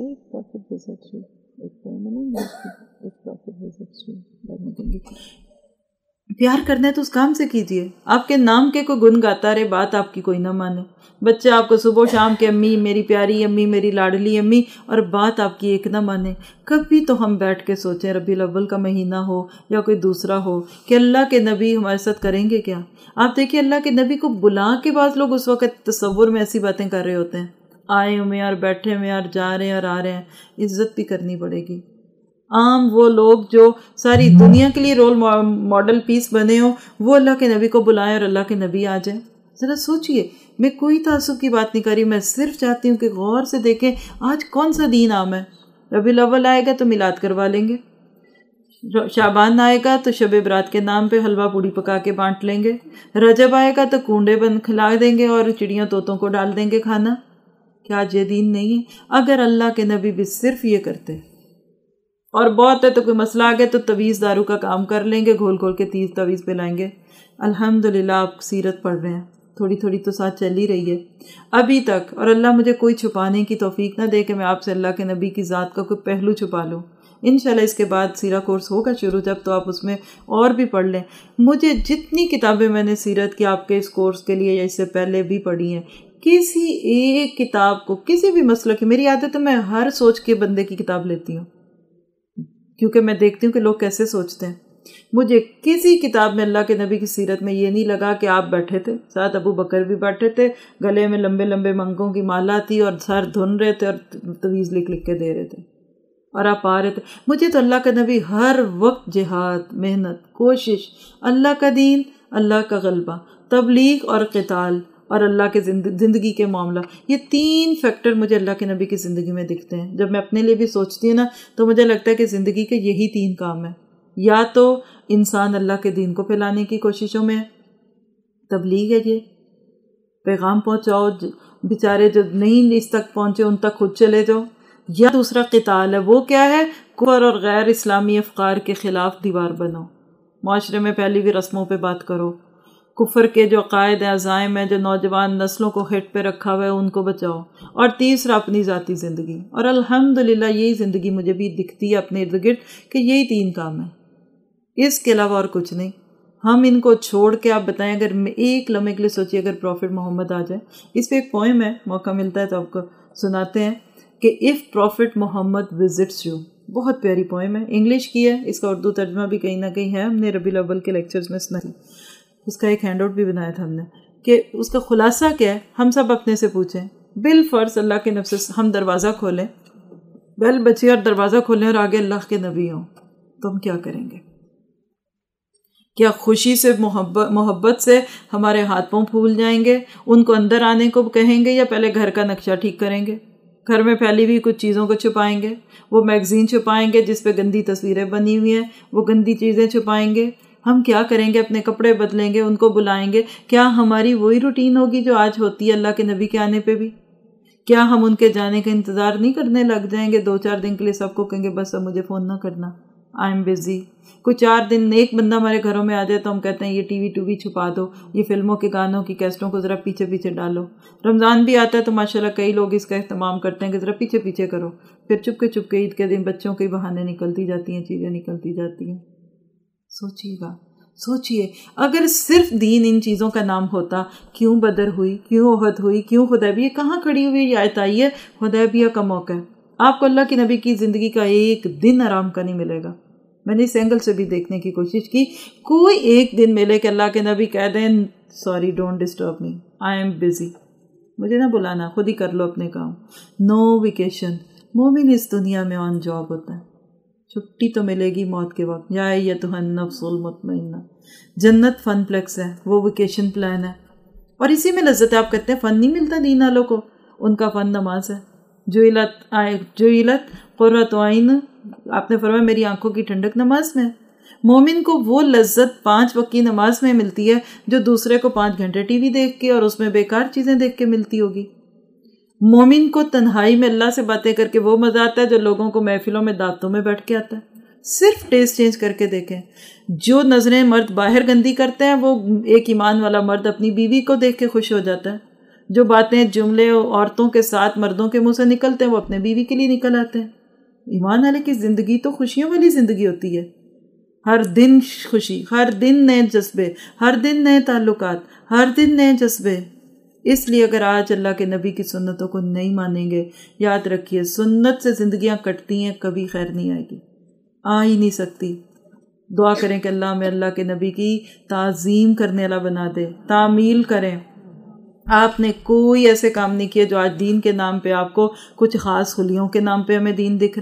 پیار کرنا ہے تو اس کام سے کیجئے۔ آپ کے نام کے کوئی گن گاتا رہے، بات آپ کی کوئی نہ مانے، بچے آپ کو صبح شام کے امی میری پیاری امی میری لاڈلی امی، اور بات آپ کی ایک نہ مانے۔ کبھی تو ہم بیٹھ کے سوچیں، ربیع الاول کا مہینہ ہو یا کوئی دوسرا ہو، کہ اللہ کے نبی ہمارے ساتھ کریں گے کیا؟ آپ دیکھیے اللہ کے نبی کو بلا کے بعض لوگ اس وقت تصور میں ایسی باتیں کر رہے ہوتے ہیں، آئے ہوئے اور بیٹھے ہوئے اور جا رہے ہیں اور آ رہے ہیں، عزت بھی کرنی پڑے گی۔ عام وہ لوگ جو ساری دنیا کے لیے رول ماڈل پیس بنے ہوں، وہ اللہ کے نبی کو بلائیں اور اللہ کے نبی آ جائیں. ذرا سوچئے، میں کوئی تعصب کی بات نہیں کر رہی، میں صرف چاہتی ہوں کہ غور سے دیکھیں آج کون سا دین عام ہے. ربیع الاول آئے گا تو میلاد کروا لیں گے، شعبان آئے گا تو شب برات کے نام پہ حلوہ پوڑی پکا کے بانٹ لیں گے، رجب آئے گا تو کنڈے بند کھلا دیں گے اور چڑیاں طوطوں کو ڈال دیں گے کھانا. کیا یہ دین نہیں ہے؟ اگر اللہ کے نبی بھی صرف یہ کرتے اور بہت ہے تو کوئی مسئلہ آ گیا تو تویز دارو کا کام کر لیں گے، گھول گھول کے 30 تویز پہ لائیں گے. الحمدللہ آپ سیرت پڑھ رہے ہیں، تھوڑی تھوڑی تو ساتھ چل ہی رہی ہے ابھی تک، اور اللہ مجھے کوئی چھپانے کی توفیق نہ دے کہ میں آپ سے اللہ کے نبی کی ذات کا کوئی پہلو چھپا لوں. انشاءاللہ اس کے بعد سیرہ کورس ہوگا شروع، جب تو آپ اس میں اور بھی پڑھ لیں. مجھے جتنی کتابیں میں نے سیرت کی آپ کے اس کورس کے لیے یا اس سے پہلے بھی پڑھی ہیں، کسی ایک کتاب کو کسی بھی مسئلہ کی، میری عادت ہے میں ہر سوچ کے بندے کی کتاب لیتی ہوں کیونکہ میں دیکھتی ہوں کہ لوگ کیسے سوچتے ہیں. مجھے کسی کتاب میں اللہ کے نبی کی سیرت میں یہ نہیں لگا کہ آپ بیٹھے تھے، ساتھ ابو بکر بھی بیٹھے تھے، گلے میں لمبے لمبے منگوں کی مالا تھی اور سر دھن رہے تھے اور تویز لکھ لکھ کے دے رہے تھے اور آپ آ رہے تھے. مجھے تو اللہ کا نبی ہر وقت جہاد، محنت، کوشش، اللہ کا دین، اللہ کا غلبہ، تبلیغ اور قتال اور اللہ کے زندگی کے معاملہ، یہ 3 فیکٹر مجھے اللہ کے نبی کی زندگی میں دکھتے ہیں. جب میں اپنے لیے بھی سوچتی ہوں نا تو مجھے لگتا ہے کہ زندگی کے یہی 3 کام ہیں. یا تو انسان اللہ کے دین کو پھیلانے کی کوششوں میں ہے، تبلیغ ہے، یہ پیغام پہنچاؤ، بیچارے جو نہیں اس تک پہنچے ان تک خود چلے جاؤ. یا دوسرا قتال ہے، وہ کیا ہے؟ کفر اور غیر اسلامی افکار کے خلاف دیوار بنو، معاشرے میں پھیلی ہوئی رسموں پہ بات کرو، کفر کے جو عقائد عزائم ہیں جو نوجوان نسلوں کو ہٹ پہ رکھا ہوا ہے ان کو بچاؤ. اور تیسرا اپنی ذاتی زندگی، اور الحمدللہ یہی زندگی مجھے بھی دکھتی ہے اپنے ارد گرد کہ یہی 3 کام ہیں، اس کے علاوہ اور کچھ نہیں. ہم ان کو چھوڑ کے آپ بتائیں، اگر ایک لمحے کے لیے سوچیے اگر پروفٹ محمد آ جائے. اس پہ ایک پوئم ہے، موقع ملتا ہے تو آپ کو سناتے ہیں کہ of prophet Muhammad visits you, بہت پیاری پوئم ہے، انگلش کی ہے، اس کا اردو ترجمہ بھی کہیں نہ کہیں ہے، ہم نے ربیع الاول کے لیکچرز میں سنا، اس کا ایک ہینڈ آؤٹ بھی بنایا تھا ہم نے، کہ اس کا خلاصہ کیا ہے. ہم سب اپنے سے پوچھیں، بالفرض اللہ کے نفس سے ہم دروازہ کھولیں، بیل بچی اور دروازہ کھولیں اور آگے اللہ کے نبی ہوں، تو ہم کیا کریں گے؟ کیا خوشی سے محبت سے ہمارے ہاتھ پاؤں پھول جائیں گے، ان کو اندر آنے کو کہیں گے، یا پہلے گھر کا نقشہ ٹھیک کریں گے، گھر میں پھیلی ہوئی کچھ چیزوں کو چھپائیں گے، وہ میگزین چھپائیں گے جس پہ گندی تصویریں بنی ہوئی ہیں، وہ گندی چیزیں چھپائیں گے؟ ہم کیا کریں گے؟ اپنے کپڑے بدلیں گے، ان کو بلائیں گے؟ کیا ہماری وہی روٹین ہوگی جو آج ہوتی ہے اللہ کے نبی کے آنے پہ بھی؟ کیا ہم ان کے جانے کا انتظار نہیں کرنے لگ جائیں گے؟ 2-4 دن کے لیے سب کو کہیں گے بس اب مجھے فون نہ کرنا، آئی ایم بزی. کوئی 4 دن ایک بندہ ہمارے گھروں میں آ جائے تو ہم کہتے ہیں یہ ٹی وی چھپا دو، یہ فلموں کے گانوں کی کیسٹوں کو ذرا پیچھے پیچھے ڈالو. رمضان بھی آتا ہے تو ماشاءاللہ کئی لوگ اس کا اہتمام کرتے ہیں کہ ذرا پیچھے پیچھے کرو، پھر چپ کے عید کے دن بچوں کے بہانے نکلتی جاتی ہیں، چیزیں نکلتی جاتی ہیں. سوچیے اگر صرف دین ان چیزوں کا نام ہوتا، کیوں بدر ہوئی، کیوں احد ہوئی، کیوں حدیبیہ کہاں کھڑی ہوئی؟ یہ آیت آئی ہے حدیبیہ کا موقع ہے. آپ کو اللہ کے نبی کی زندگی کا ایک دن آرام کا نہیں ملے گا. میں نے اس اینگل سے بھی دیکھنے کی کوشش کی، کوئی ایک دن ملے کہ اللہ کے نبی کہہ دیں sorry don't disturb me, I am busy, مجھے نہ بلانا، خود ہی کر لو اپنے کام. نو ویکیشن. مومن اس دنیا میں آن جاب ہوتا ہے، چھٹی تو ملے گی موت کے وقت. یا ایتھا النفس المطمئنہ، جنت فن پلیکس ہے، وہ ویکیشن پلان ہے، اور اسی میں لذت ہے. آپ کہتے ہیں فن نہیں ملتا دین والوں کو، ان کا فن نماز ہے. جعلت قرۃ عین، آپ نے فرمایا میری آنکھوں کی ٹھنڈک نماز میں. مومن کو وہ لذت 5 وقت کی نماز میں ملتی ہے جو دوسرے کو 5 گھنٹے ٹی وی دیکھ کے اور اس میں بیکار چیزیں دیکھ کے ملتی ہوگی. مومن کو تنہائی میں اللہ سے باتیں کر کے وہ مزہ آتا ہے جو لوگوں کو محفلوں میں دعوتوں میں بیٹھ کے آتا ہے. صرف ٹیسٹ چینج کر کے دیکھیں. جو نظریں مرد باہر گندی کرتے ہیں وہ ایک ایمان والا مرد اپنی بیوی کو دیکھ کے خوش ہو جاتا ہے. جو باتیں جملے عورتوں کے ساتھ مردوں کے منہ سے نکلتے ہیں وہ اپنے بیوی کے لیے نکل آتے ہیں. ایمان والے کی زندگی تو خوشیوں والی زندگی ہوتی ہے. ہر دن خوشی، ہر دن نئے جذبے، ہر دن نئے تعلقات، ہر دن نئے جذبے. اس لیے اگر آج اللہ کے نبی کی سنتوں کو نہیں مانیں گے، یاد رکھیے سنت سے زندگیاں کٹتی ہیں، کبھی خیر نہیں آئے گی، آ ہی نہیں سکتی. دعا کریں کہ اللہ میں اللہ کے نبی کی تعظیم کرنے والا بنا دے، تعمیل کریں. آپ نے کوئی ایسے کام نہیں کیے جو آج دین کے نام پہ آپ کو کچھ خاص خلیوں کے نام پہ ہمیں دین دکھ رہا ہے.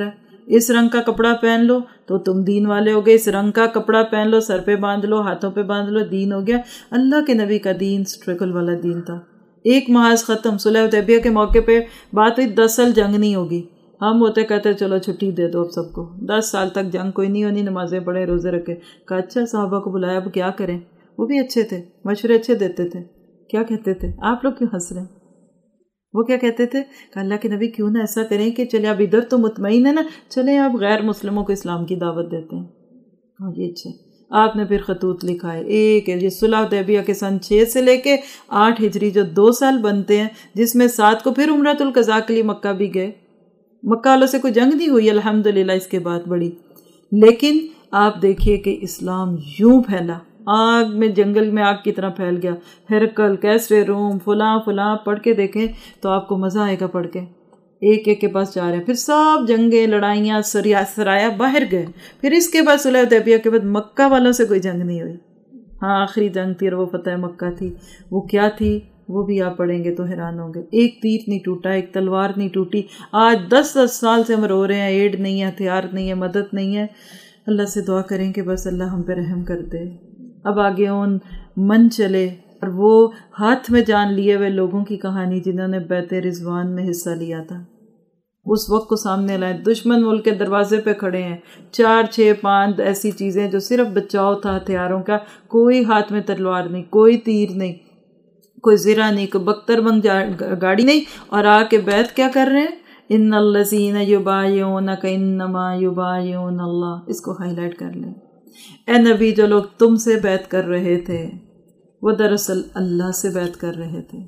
اس رنگ کا کپڑا پہن لو تو تم دین والے ہو گئے، اس رنگ کا کپڑا پہن لو، سر پہ باندھ لو، ہاتھوں پہ باندھ لو، دین ہو گیا۔ اللہ کے نبی کا دین سٹرگل والا دین تھا۔ ایک محاذ ختم، صلح حدیبیہ کے موقع پہ بات ہوئی 10 سال جنگ نہیں ہوگی، ہم ہوتے کہتے چلو چھٹی دے دو اب سب کو، 10 سال تک جنگ کوئی نہیں ہونی، نمازیں پڑھیں، روزے رکھے۔ کہا اچھا، صحابہ کو بلایا، اب کیا کریں؟ وہ بھی اچھے تھے، مشورے اچھے دیتے تھے۔ کیا کہتے تھے؟ آپ لوگ کیوں ہنس رہے ہیں؟ وہ کیا کہتے تھے کہ اللہ کے نبی کیوں نہ ایسا کریں کہ چلے اب ادھر تو مطمئن ہے نا، چلیں آپ غیر مسلموں کو اسلام کی دعوت دیتے ہیں۔ ہاں جی اچھا۔ آپ نے پھر خطوط لکھا ہے، ایک ہے یہ صلح حدیبیہ کے سن 6 سے لے کے 8 ہجری جو 2 سال بنتے ہیں، جس میں 7 کو پھر عمرۃ القضاء کے لیے مکہ بھی گئے۔ مکہ والوں سے کوئی جنگ نہیں ہوئی الحمدللہ اس کے بعد بڑی، لیکن آپ دیکھیے کہ اسلام یوں پھیلا، آگ میں، جنگل میں آگ کی طرح پھیل گیا۔ ہرقل، کیسرے روم، فلاں فلاں پڑھ کے دیکھیں تو آپ کو مزہ آئے گا پڑھ کے، ایک ایک کے پاس جا رہے ہیں۔ پھر سب جنگیں، لڑائیاں، سرایا باہر گئے۔ پھر اس کے بعد صلح حدیبیہ کے بعد مکہ والوں سے کوئی جنگ نہیں ہوئی۔ ہاں آخری جنگ تھی اور وہ فتح مکہ تھی۔ وہ کیا تھی وہ بھی آپ پڑھیں گے تو حیران ہوں گے۔ ایک تیر نہیں ٹوٹا، ایک تلوار نہیں ٹوٹی۔ آج 10 سال سے ہم رو رہے ہیں، ایڈ نہیں ہے، ہتھیار نہیں ہے، مدد نہیں ہے۔ اللہ سے دعا کریں کہ بس اللہ ہم پہ رحم کر دے۔ اب آگے ان من چلے اور وہ ہاتھ میں جان لیے ہوئے لوگوں کی کہانی جنہوں نے بیعت رضوان میں حصہ لیا تھا، اس وقت کو سامنے لائیں۔ دشمن ملک کے دروازے پہ کھڑے ہیں، 4 6 5 ایسی چیزیں جو صرف بچاؤ تھا ہتھیاروں کا، کوئی ہاتھ میں تلوار نہیں، کوئی تیر نہیں، کوئی زرہ نہیں، کوئی بختربند گاڑی نہیں، اور آ کے بیعت کیا کر رہے ہیں؟ ان الذین یبایعونک انما یبایعون اللہ۔ اس کو ہائی لائٹ کر لیں۔ اے نبی، جو لوگ تم سے بیعت کر رہے تھے وہ دراصل اللہ سے بیعت کر رہے تھے۔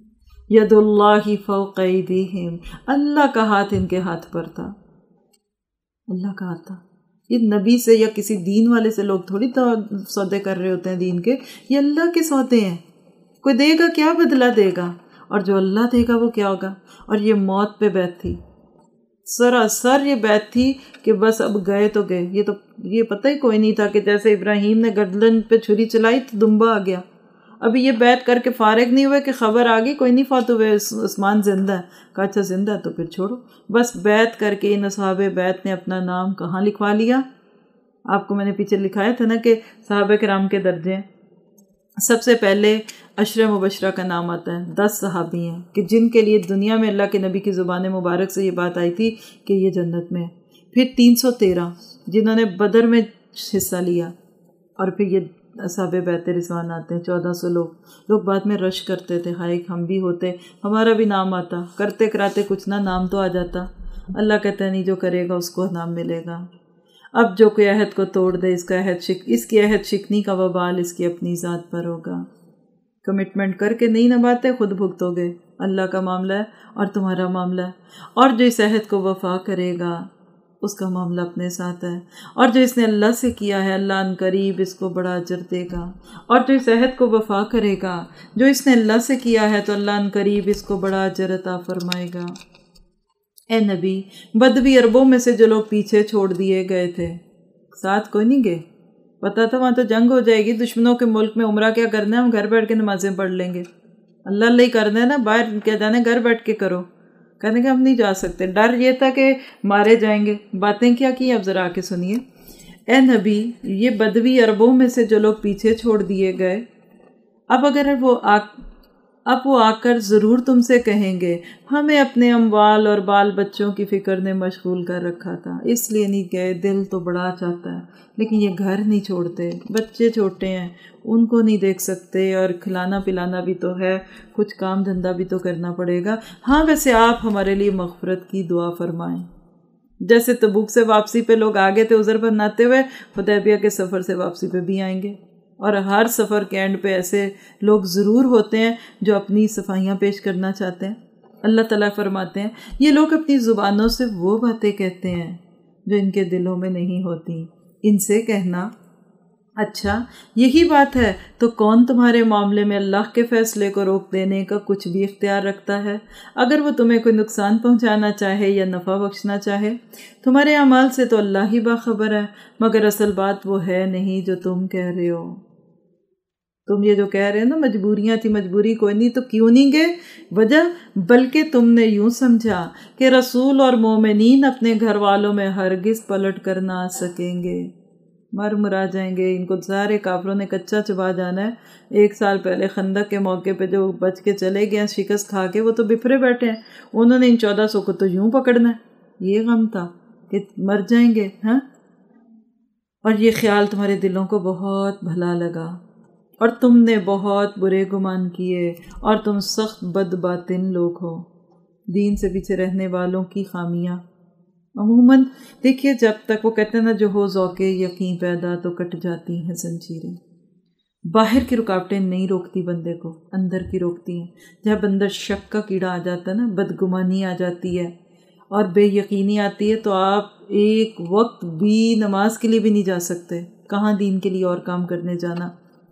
ید اللہ فوق ایدیہم، اللہ کا ہاتھ ان کے ہاتھ پر تھا، اللہ کا ہاتھ تھا۔ یہ نبی سے یا کسی دین والے سے لوگ تھوڑی سودے کر رہے ہوتے ہیں دین کے، یہ اللہ کے سودے ہیں۔ کوئی دے گا کیا بدلہ دے گا، اور جو اللہ دے گا وہ کیا ہوگا۔ اور یہ موت پہ بیعت تھی، سراسر یہ بیعت تھی کہ بس اب گئے تو گئے۔ یہ پتہ ہی کوئی نہیں تھا کہ جیسے ابراہیم نے گردن پہ چھری چلائی تو دمبا آ گیا۔ ابھی یہ بیعت کر کے فارغ نہیں ہوئے کہ خبر آ گئی کوئی نہیں فوت ہوئے، عثمان زندہ ہے۔ کہا اچھا زندہ ہے تو پھر چھوڑو۔ بس بیعت کر کے ان اصحاب بیعت نے اپنا نام کہاں لکھوا لیا؟ آپ کو میں نے پیچھے لکھایا تھا نا کہ صحابہ کرام کے درجے ہیں۔ سب سے پہلے عشرہ مبشرہ کا نام آتا ہے، 10 صحابی ہیں کہ جن کے لیے دنیا میں اللہ کے نبی کی زبان مبارک سے یہ بات آئی تھی کہ یہ جنت میں ہے۔ پھر 313 جنہوں نے بدر میں حصہ لیا، اور پھر یہ اصحاب بیعت رضوان آتے ہیں 1400 لوگ بعد میں رش کرتے تھے، ہائے ہم بھی ہوتے، ہمارا بھی نام آتا، کرتے کراتے کچھ نہ نام تو آ جاتا۔ اللہ کہتا ہے نہیں، جو کرے گا اس کو نام ملے گا۔ اب جو کوئی عہد کو توڑ دے، اس کی عہد شکنی کا وبال اس کی اپنی ذات پر ہوگا۔ کمٹمنٹ کر کے نہیں نبھاتے، خود بھگتو گے۔ اللہ کا معاملہ ہے اور تمہارا معاملہ ہے، اور جو اس عہد کو وفا کرے گا اس کا معاملہ اپنے ساتھ ہے، اور جو اس نے اللہ سے کیا ہے اللہ ان قریب اس کو بڑا اجر دے گا، اور جو اس عہد کو وفا کرے گا جو اس نے اللہ سے کیا ہے تو اللہ ان قریب اس کو بڑا اجر عطا فرمائے گا۔ اے نبی، بدوی عربوں میں سے جو لوگ پیچھے چھوڑ دیے گئے تھے، ساتھ کوئی نہیں گئے، پتہ تھا وہاں تو جنگ ہو جائے گی، دشمنوں کے ملک میں عمرہ کیا کرنا ہے، ہم گھر بیٹھ کے نمازیں پڑھ لیں گے، اللہ ہی کرنا ہے نا، باہر کیا جانا ہے، گھر بیٹھ کے کرو۔ کہنے کہ ہم نہیں جا سکتے، ڈر یہ تھا کہ مارے جائیں گے۔ باتیں کیا کی اب ذرا کے سنیے۔ اے نبی، یہ بدوی عربوں میں سے جو لوگ پیچھے چھوڑ دیے گئے، اب وہ آ کر ضرور تم سے کہیں گے ہمیں اپنے اموال اور بال بچوں کی فکر نے مشغول کر رکھا تھا، اس لیے نہیں گئے، دل تو بڑا چاہتا ہے، لیکن یہ گھر نہیں چھوڑتے، بچے چھوٹے ہیں ان کو نہیں دیکھ سکتے، اور کھلانا پلانا بھی تو ہے، کچھ کام دھندا بھی تو کرنا پڑے گا۔ ہاں ویسے آپ ہمارے لیے مغفرت کی دعا فرمائیں۔ جیسے تبوک سے واپسی پہ لوگ آگے تھے عذر بناتے ہوئے، حدیبیہ کے سفر سے واپسی پہ بھی آئیں گے، اور ہر سفر کے اینڈ پہ ایسے لوگ ضرور ہوتے ہیں جو اپنی صفائیاں پیش کرنا چاہتے ہیں۔ اللہ تعالیٰ فرماتے ہیں یہ لوگ اپنی زبانوں سے وہ باتیں کہتے ہیں جو ان کے دلوں میں نہیں ہوتی، ان سے کہنا اچھا یہی بات ہے تو کون تمہارے معاملے میں اللہ کے فیصلے کو روک دینے کا کچھ بھی اختیار رکھتا ہے؟ اگر وہ تمہیں کوئی نقصان پہنچانا چاہے یا نفع بخشنا چاہے، تمہارے اعمال سے تو اللہ ہی باخبر ہے، مگر اصل بات وہ ہے نہیں جو تم کہہ رہے ہو۔ تم یہ جو کہہ رہے ہیں نا مجبوریاں تھی، مجبوری کوئی نہیں تو کیوں نہیں گئے؟ وجہ بلکہ تم نے یوں سمجھا کہ رسول اور مومنین اپنے گھر والوں میں ہرگز پلٹ کر نہ آ سکیں گے، مرا جائیں گے، ان کو سارے کافروں نے کچا چبا جانا ہے۔ 1 سال پہلے خندق کے موقع پہ جو بچ کے چلے گئے شکست کھا کے، وہ تو بفرے بیٹھے ہیں، انہوں نے ان 1400 کو تو یوں پکڑنا ہے۔ یہ غم تھا کہ مر جائیں گے، ہاں؟ اور یہ خیال تمہارے دلوں کو بہت بھلا لگا اور تم نے بہت برے گمان کیے اور تم سخت بد باطن لوگ ہو۔ دین سے پیچھے رہنے والوں کی خامیاں عموماً دیکھیے، جب تک وہ کہتے ہیں نا جو ہو ذوق یقین پیدا تو کٹ جاتی ہیں زنجیریں۔ باہر کی رکاوٹیں نہیں روکتی بندے کو، اندر کی روکتی ہیں۔ جب اندر شک کا کیڑا آ جاتا ہے نا، بدگمانی آ جاتی ہے اور بے یقینی آتی ہے، تو آپ ایک وقت بھی نماز کے لیے بھی نہیں جا سکتے، کہاں دین کے لیے اور کام کرنے جانا۔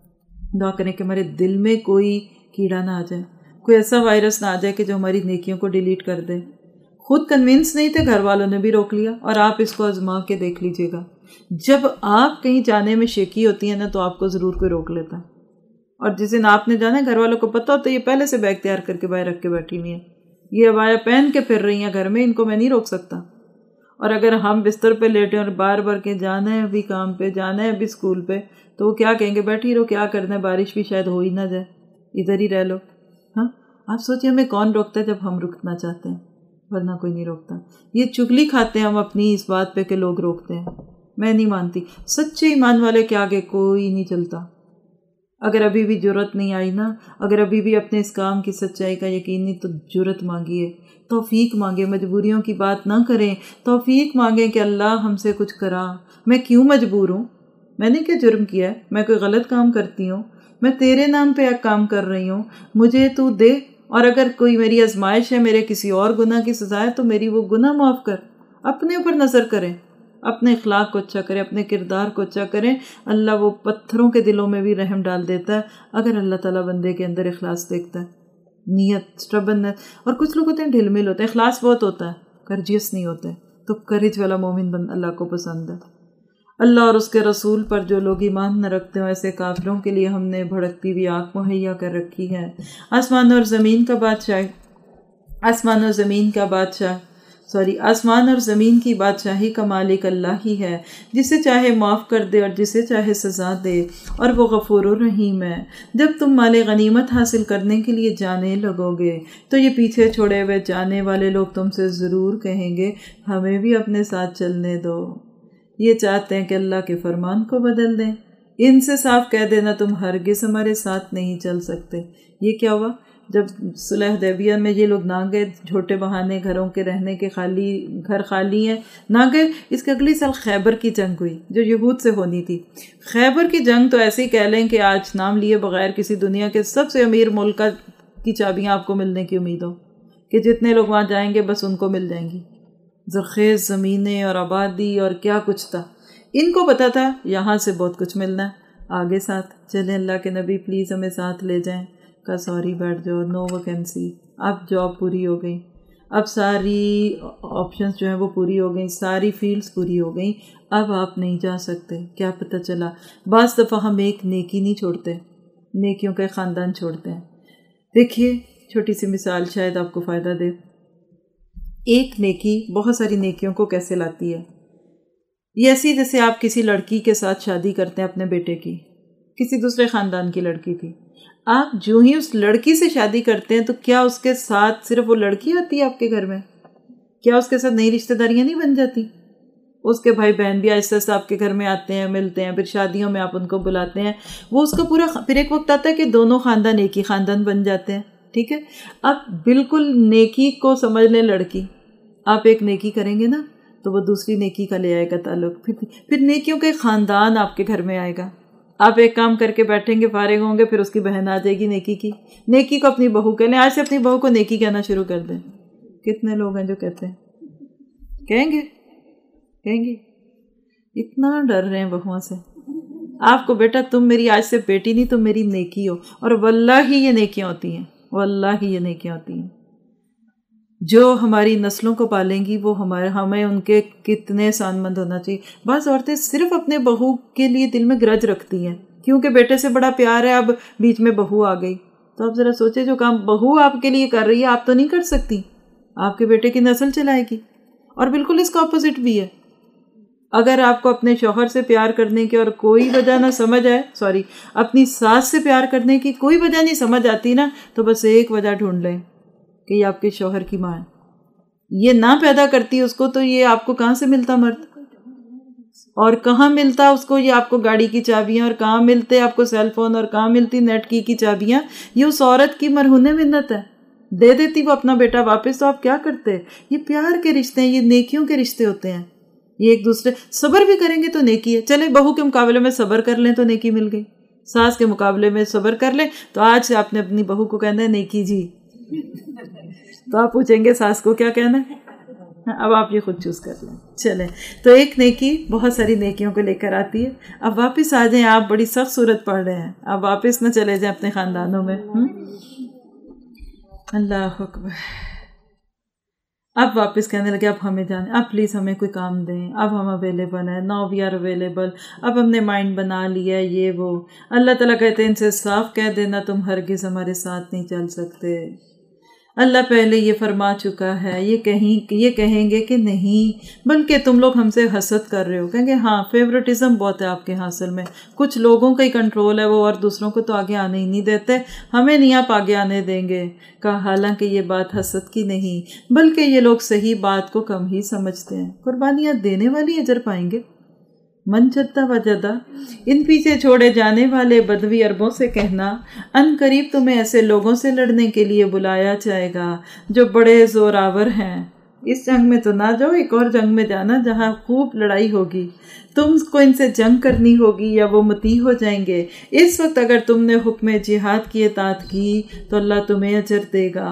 دعا کریں کہ ہمارے دل میں کوئی کیڑا نہ آ جائے، کوئی ایسا وائرس نہ آ جائے کہ جو ہماری نیکیوں کو ڈیلیٹ کر دے۔ خود کنونس نہیں تھے، گھر والوں نے بھی روک لیا، اور آپ اس کو آزما کے دیکھ لیجئے گا، جب آپ کہیں جانے میں شیکی ہوتی ہیں نا تو آپ کو ضرور کوئی روک لیتا ہے، اور جس دن آپ نے جانا ہے گھر والوں کو پتہ ہوتا ہے یہ پہلے سے بیگ تیار کر کے باہر رکھ کے بیٹھی ہوئی ہیں، یہ عبایا پہن کے پھر رہی ہیں گھر میں، ان کو میں نہیں روک سکتا۔ اور اگر ہم بستر پہ لیٹیں اور بار بار کے جانا ہے ابھی کام پہ، جانا ہے ابھی اسکول پہ، تو وہ کیا کہیں گے؟ بیٹھی رہو، کیا کرنا ہے، بارش بھی شاید ہو ہی نہ جائے، ادھر ہی رہ لو۔ ہاں، آپ سوچیں ہمیں کون روکتا ہے جب ہم رکنا چاہتے ہیں، ورنہ کوئی نہیں روکتا۔ یہ چغلی کھاتے ہیں ہم اپنی اس بات پہ کہ لوگ روکتے ہیں، میں نہیں مانتی۔ سچے ایمان والے کے آگے کوئی نہیں چلتا۔ اگر ابھی بھی جرت نہیں آئی نا، اگر ابھی بھی اپنے اس کام کی سچائی کا یقین نہیں، تو جرت مانگیے، توفیق مانگے، مجبوریوں کی بات نہ کریں، توفیق مانگیں کہ اللہ ہم سے کچھ کرا۔ میں کیوں مجبور ہوں؟ میں نے کیا جرم کیا ہے؟ میں کوئی غلط کام کرتی ہوں؟ میں تیرے نام پہ ایک کام کر رہی ہوں، مجھے تو دے، اور اگر کوئی میری آزمائش ہے، میرے کسی اور گناہ کی سزا ہے، تو میری وہ گناہ معاف کر۔ اپنے اوپر نظر کریں، اپنے اخلاق کو اچھا کریں، اپنے کردار کو اچھا کریں، اللہ وہ پتھروں کے دلوں میں بھی رحم ڈال دیتا ہے اگر اللہ تعالیٰ بندے کے اندر اخلاص دیکھتا ہے، نیت، سٹبنس۔ اور کچھ لوگ ہوتے ہیں ڈھل مل ہوتے ہیں، اخلاص بہت ہوتا ہے، کرجیس نہیں ہوتے، تو کرج والا مومن اللہ کو پسند ہے۔ اللہ اور اس کے رسول پر جو لوگ ایمان نہ رکھتے ہیں، ایسے کافروں کے لیے ہم نے بھڑکتی ہوئی آگ مہیا کر رکھی ہے۔ آسمان اور زمین کا بادشاہی کا مالک اللہ ہی ہے، جسے چاہے معاف کر دے اور جسے چاہے سزا دے، اور وہ غفور الرحیم ہے۔ جب تم مال غنیمت حاصل کرنے کے لیے جانے لگو گے تو یہ پیچھے چھوڑے ہوئے جانے والے لوگ تم سے ضرور کہیں گے ہمیں بھی اپنے ساتھ چلنے دو۔ یہ چاہتے ہیں کہ اللہ کے فرمان کو بدل دیں۔ ان سے صاف کہہ دینا تم ہرگز ہمارے ساتھ نہیں چل سکتے۔ یہ کیا ہوا؟ جب صلح حدیبیہ میں یہ لوگ نہ گئے، جھوٹے بہانے، گھروں کے رہنے کے گھر خالی ہیں، نہ گئے۔ اس کے اگلی سال خیبر کی جنگ ہوئی جو یہود سے ہونی تھی۔ خیبر کی جنگ تو ایسے ہی کہہ لیں کہ آج نام لیے بغیر کسی دنیا کے سب سے امیر ملک کی چابیاں آپ کو ملنے کی امید ہو کہ جتنے لوگ وہاں جائیں گے بس ان کو مل جائیں گی۔ زرخیز زمینیں اور آبادی اور کیا کچھ تھا، ان کو پتا تھا یہاں سے بہت کچھ ملنا ہے، آگے ساتھ چلیں، اللہ کے نبی پلیز ہمیں ساتھ لے جائیں۔ کہا سوری بیٹھ جاؤ، نو ویکینسی، اب جاب پوری ہو گئی، اب ساری آپشنز جو ہیں وہ پوری ہو گئیں، ساری فیلڈز پوری ہو گئیں، اب آپ نہیں جا سکتے۔ کیا پتہ چلا؟ بعض دفعہ ہم ایک نیکی نہیں چھوڑتے، نیکیوں کا خاندان چھوڑتے ہیں۔ دیکھیے چھوٹی سی مثال شاید آپ کو فائدہ دے۔ ایک نیکی بہت ساری نیکیوں کو کیسے لاتی ہے؟ یہ ایسی جیسے آپ کسی لڑکی کے ساتھ شادی کرتے ہیں، اپنے بیٹے کی، کسی دوسرے خاندان کی لڑکی تھی، آپ جو ہی اس لڑکی سے شادی کرتے ہیں تو کیا اس کے ساتھ صرف وہ لڑکی آتی ہے آپ کے گھر میں؟ کیا اس کے ساتھ نئی رشتہ داریاں نہیں بن جاتی؟ اس کے بھائی بہن بھی آہستہ آہستہ آپ کے گھر میں آتے ہیں، ملتے ہیں، پھر شادیوں میں آپ ان کو بلاتے ہیں، وہ اس کا پورا، پھر ایک وقت آتا ہے کہ دونوں خاندان ایک ہی خاندان بن جاتے ہیں، ٹھیک ہے؟ اب بالکل نیکی کو سمجھ لیں لڑکی، آپ ایک نیکی کریں گے نا تو وہ دوسری نیکی کا لے آئے گا تعلق، پھر نیکیوں کے خاندان آپ کے گھر میں آئے گا۔ آپ ایک کام کر کے بیٹھیں گے، فارغ ہوں گے، پھر اس کی بہن آ جائے گی نیکی کی، نیکی کو اپنی بہو کہہ لیں، آج سے اپنی بہو کو نیکی کہنا شروع کر دیں۔ کتنے لوگ ہیں جو کہتے ہیں؟ کہیں گے اتنا ڈر رہے ہیں بہوؤں سے۔ آپ کو بیٹا تم میری آج سے بیٹی نہیں، تم میری نیکی ہو، اور واللہ ہی یہ نیکیاں ہوتی ہیں، واللہ ہی یہ نیکیاں ہوتی ہیں جو ہماری نسلوں کو پالیں گی۔ وہ ہمیں ان کے کتنے احسان مند ہونا چاہیے۔ بعض عورتیں صرف اپنے بہو کے لیے دل میں گرج رکھتی ہیں کیونکہ بیٹے سے بڑا پیار ہے، اب بیچ میں بہو آ گئی، تو آپ ذرا سوچیں جو کام بہو آپ کے لیے کر رہی ہے آپ تو نہیں کر سکتی، آپ کے بیٹے کی نسل چلائے گی۔ اور بالکل اس کا اپوزٹ بھی ہے، اگر آپ کو اپنے شوہر سے پیار کرنے کی اور کوئی وجہ نہ سمجھ آئے، اپنی ساس سے پیار کرنے کی کوئی وجہ نہیں سمجھ آتی نا، تو بس ایک وجہ ڈھونڈ لیں کہ یہ آپ کے شوہر کی ماں ہے، یہ نہ پیدا کرتی اس کو تو یہ آپ کو کہاں سے ملتا مرد، اور کہاں ملتا اس کو یہ آپ کو گاڑی کی چابیاں، اور کہاں ملتے آپ کو سیل فون، اور کہاں ملتی نیٹ کی چابیاں، یہ اس عورت کی مرہون منت ہے، دے دیتی وہ اپنا بیٹا واپس تو آپ کیا کرتے؟ یہ پیار کے رشتے ہیں، یہ نیکیوں کے رشتے ہوتے ہیں، یہ ایک دوسرے صبر بھی کریں گے تو نیکی ہے، چلے بہو کے مقابلے میں صبر کر لیں تو نیکی مل گئی، ساس کے مقابلے میں صبر کر لیں تو آج سے آپ نے اپنی بہو کو کہنا ہے نیکی جی، تو آپ پوچھیں گے ساس کو کیا کہنا ہے؟ اب آپ یہ خود چوز کر لیں۔ چلیں، تو ایک نیکی بہت ساری نیکیوں کو لے کر آتی ہے۔ اب واپس آ جائیں، آپ بڑی سخت صورت پڑھ رہے ہیں، اب واپس نہ چلے جائیں اپنے خاندانوں میں۔ اللہ اکبر۔ اب واپس کہنے لگے اب ہمیں جانے، اب پلیز ہمیں کوئی کام دیں، اب ہم اویلیبل ہیں، ناؤ وی آر اویلیبل، اب ہم نے مائنڈ بنا لیا یہ وہ۔ اللہ تعالیٰ کہتے ہیں ان سے صاف کہہ دینا تم ہرگز ہمارے ساتھ نہیں چل سکتے، اللہ پہلے یہ فرما چکا ہے، یہ کہیں گے کہ نہیں، بلکہ تم لوگ ہم سے حسد کر رہے ہو، کہیں گے ہاں فیورٹزم بہت ہے آپ کے حاصل میں، کچھ لوگوں کا ہی کنٹرول ہے وہ، اور دوسروں کو تو آگے آنے ہی نہیں دیتے، ہمیں نہیں آپ آگے آنے دیں گے۔ کہا حالانکہ یہ بات حسد کی نہیں، بلکہ یہ لوگ صحیح بات کو کم ہی سمجھتے ہیں، قربانیاں دینے والی اجر پائیں گے۔ من جدہ و جدہ، ان پیچھے چھوڑے جانے والے بدوی عربوں سے کہنا ان قریب تمہیں ایسے لوگوں سے لڑنے کے لیے بلایا جائے گا جو بڑے زوراور ہیں، اس جنگ میں تو نہ جاؤ، ایک اور جنگ میں جانا جہاں خوب لڑائی ہوگی، تم کو ان سے جنگ کرنی ہوگی یا وہ مطیع ہو جائیں گے، اس وقت اگر تم نے حکم جہاد کی اطاعت کی تو اللہ تمہیں اجر دے گا،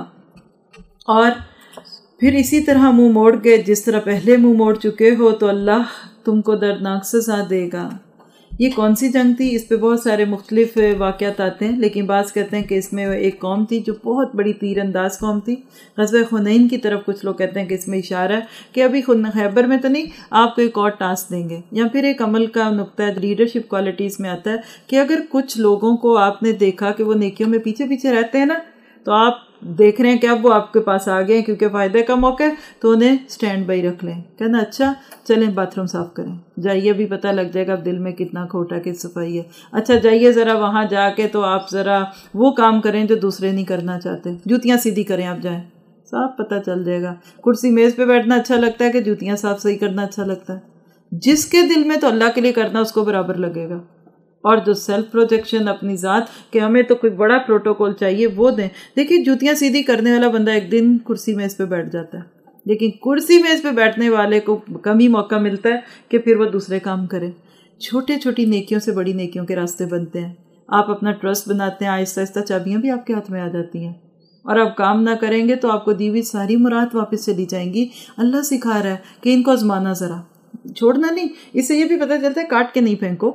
اور پھر اسی طرح منہ موڑ کے جس طرح پہلے منہ موڑ چکے ہو تو اللہ تم کو دردناک سزا دے گا۔ یہ کون سی جنگ تھی؟ اس پہ بہت سارے مختلف واقعات آتے ہیں، لیکن بعض کہتے ہیں کہ اس میں ایک قوم تھی جو بہت بڑی تیر انداز قوم تھی، غزوہ حنین کی طرف کچھ لوگ کہتے ہیں کہ اس میں اشارہ ہے کہ ابھی خیبر میں تو نہیں، آپ کو ایک اور ٹاسک دیں گے، یا پھر ایک عمل کا نقطہ لیڈرشپ کوالٹیز میں آتا ہے کہ اگر کچھ لوگوں کو آپ نے دیکھا کہ وہ نیکیوں میں پیچھے پیچھے رہتے ہیں نا، تو آپ دیکھ رہے ہیں کہ اب وہ آپ کے پاس آ گئے ہیں کیونکہ فائدے کا موقع ہے، تو انہیں سٹینڈ بائی رکھ لیں، کہنا اچھا چلیں باتھ روم صاف کریں، جائیے بھی پتہ لگ جائے گا اب دل میں کتنا کھوٹا کس صفائی ہے، اچھا جائیے ذرا وہاں جا کے تو آپ ذرا وہ کام کریں جو دوسرے نہیں کرنا چاہتے، جوتیاں سیدھی کریں، آپ جائیں صاف پتہ چل جائے گا، کرسی میز پہ بیٹھنا اچھا لگتا ہے کہ جوتیاں صاف صحیح کرنا اچھا لگتا ہے، جس کے دل میں تو اللہ کے لیے کرنا اس کو برابر لگے گا، اور جو سیلف پروجیکشن اپنی ذات کہ ہمیں تو کوئی بڑا پروٹوکول چاہیے وہ دیں۔ دیکھیے جوتیاں سیدھی کرنے والا بندہ ایک دن کرسی میز پہ بیٹھ جاتا ہے، لیکن کرسی میز پہ بیٹھنے والے کو کم ہی موقع ملتا ہے کہ پھر وہ دوسرے کام کرے۔ چھوٹے چھوٹی نیکیوں سے بڑی نیکیوں کے راستے بنتے ہیں، آپ اپنا ٹرسٹ بناتے ہیں، آہستہ آہستہ چابیاں بھی آپ کے ہاتھ میں آ جاتی ہیں، اور آپ کام نہ کریں گے تو آپ کو دی ہوئی ساری مراد واپس چلی جائیں گی۔ اللہ سکھا رہا ہے کہ ان کو آزمانا، ذرا چھوڑنا نہیں، اس سے یہ بھی پتہ چلتا ہے کاٹ کے نہیں پھینکو،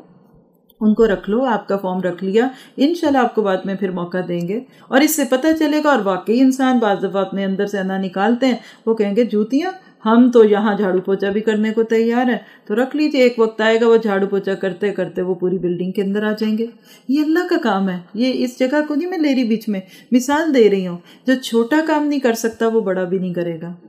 ان کو رکھ لو، آپ کا فارم رکھ لیا، انشاءاللہ آپ کو بعد میں پھر موقع دیں گے، اور اس سے پتہ چلے گا۔ اور واقعی انسان بعض دفعہ اپنے اندر سے انا نکالتے ہیں، وہ کہیں گے جوتیاں، ہم تو یہاں جھاڑو پوچھا بھی کرنے کو تیار ہیں، تو رکھ لیجئے، ایک وقت آئے گا وہ جھاڑو پوچھا کرتے کرتے وہ پوری بلڈنگ کے اندر آ جائیں گے۔ یہ اللہ کا کام ہے، یہ اس جگہ کو نہیں میں لے رہی، بیچ میں مثال دے رہی ہوں، جو چھوٹا کام نہیں کر سکتا وہ بڑا بھی نہیں کرے گا۔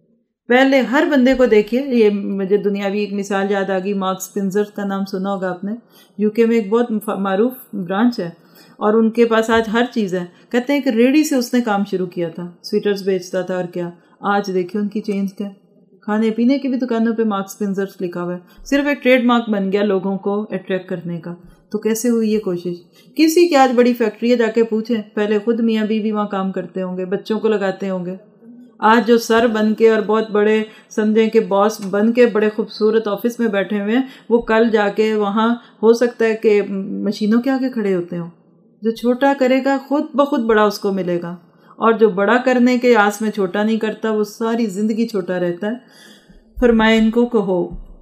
پہلے ہر بندے کو دیکھیے، یہ مجھے دنیاوی ایک مثال یاد آ گئی، مارکس اسپنسر کا نام سنا ہوگا آپ نے، یو کے میں ایک بہت معروف برانچ ہے، اور ان کے پاس آج ہر چیز ہے، کہتے ہیں کہ ریڑھی سے اس نے کام شروع کیا تھا، سویٹرز بیچتا تھا، اور کیا آج دیکھیں ان کی چینز کیا، کھانے پینے کی بھی دکانوں پہ مارکس اسپنسر لکھا ہوا ہے، صرف ایک ٹریڈ مارک بن گیا لوگوں کو اٹریکٹ کرنے کا۔ تو کیسے ہوئی یہ کوشش؟ کسی کی آج بڑی فیکٹری ہے، جا کے پوچھیں، پہلے خود میاں بیوی وہاں کام کرتے ہوں گے، بچوں کو لگاتے ہوں گے، آج جو سر بن کے اور بہت بڑے سمجھیں کہ باس بن کے بڑے خوبصورت آفس میں بیٹھے ہوئے ہیں، وہ کل جا کے وہاں ہو سکتا ہے کہ مشینوں کے آگے کھڑے ہوتے ہوں۔ جو چھوٹا کرے گا خود بخود بڑا اس کو ملے گا، اور جو بڑا کرنے کے آس میں چھوٹا نہیں کرتا وہ ساری زندگی چھوٹا رہتا ہے۔ فرمائے ان کو کہو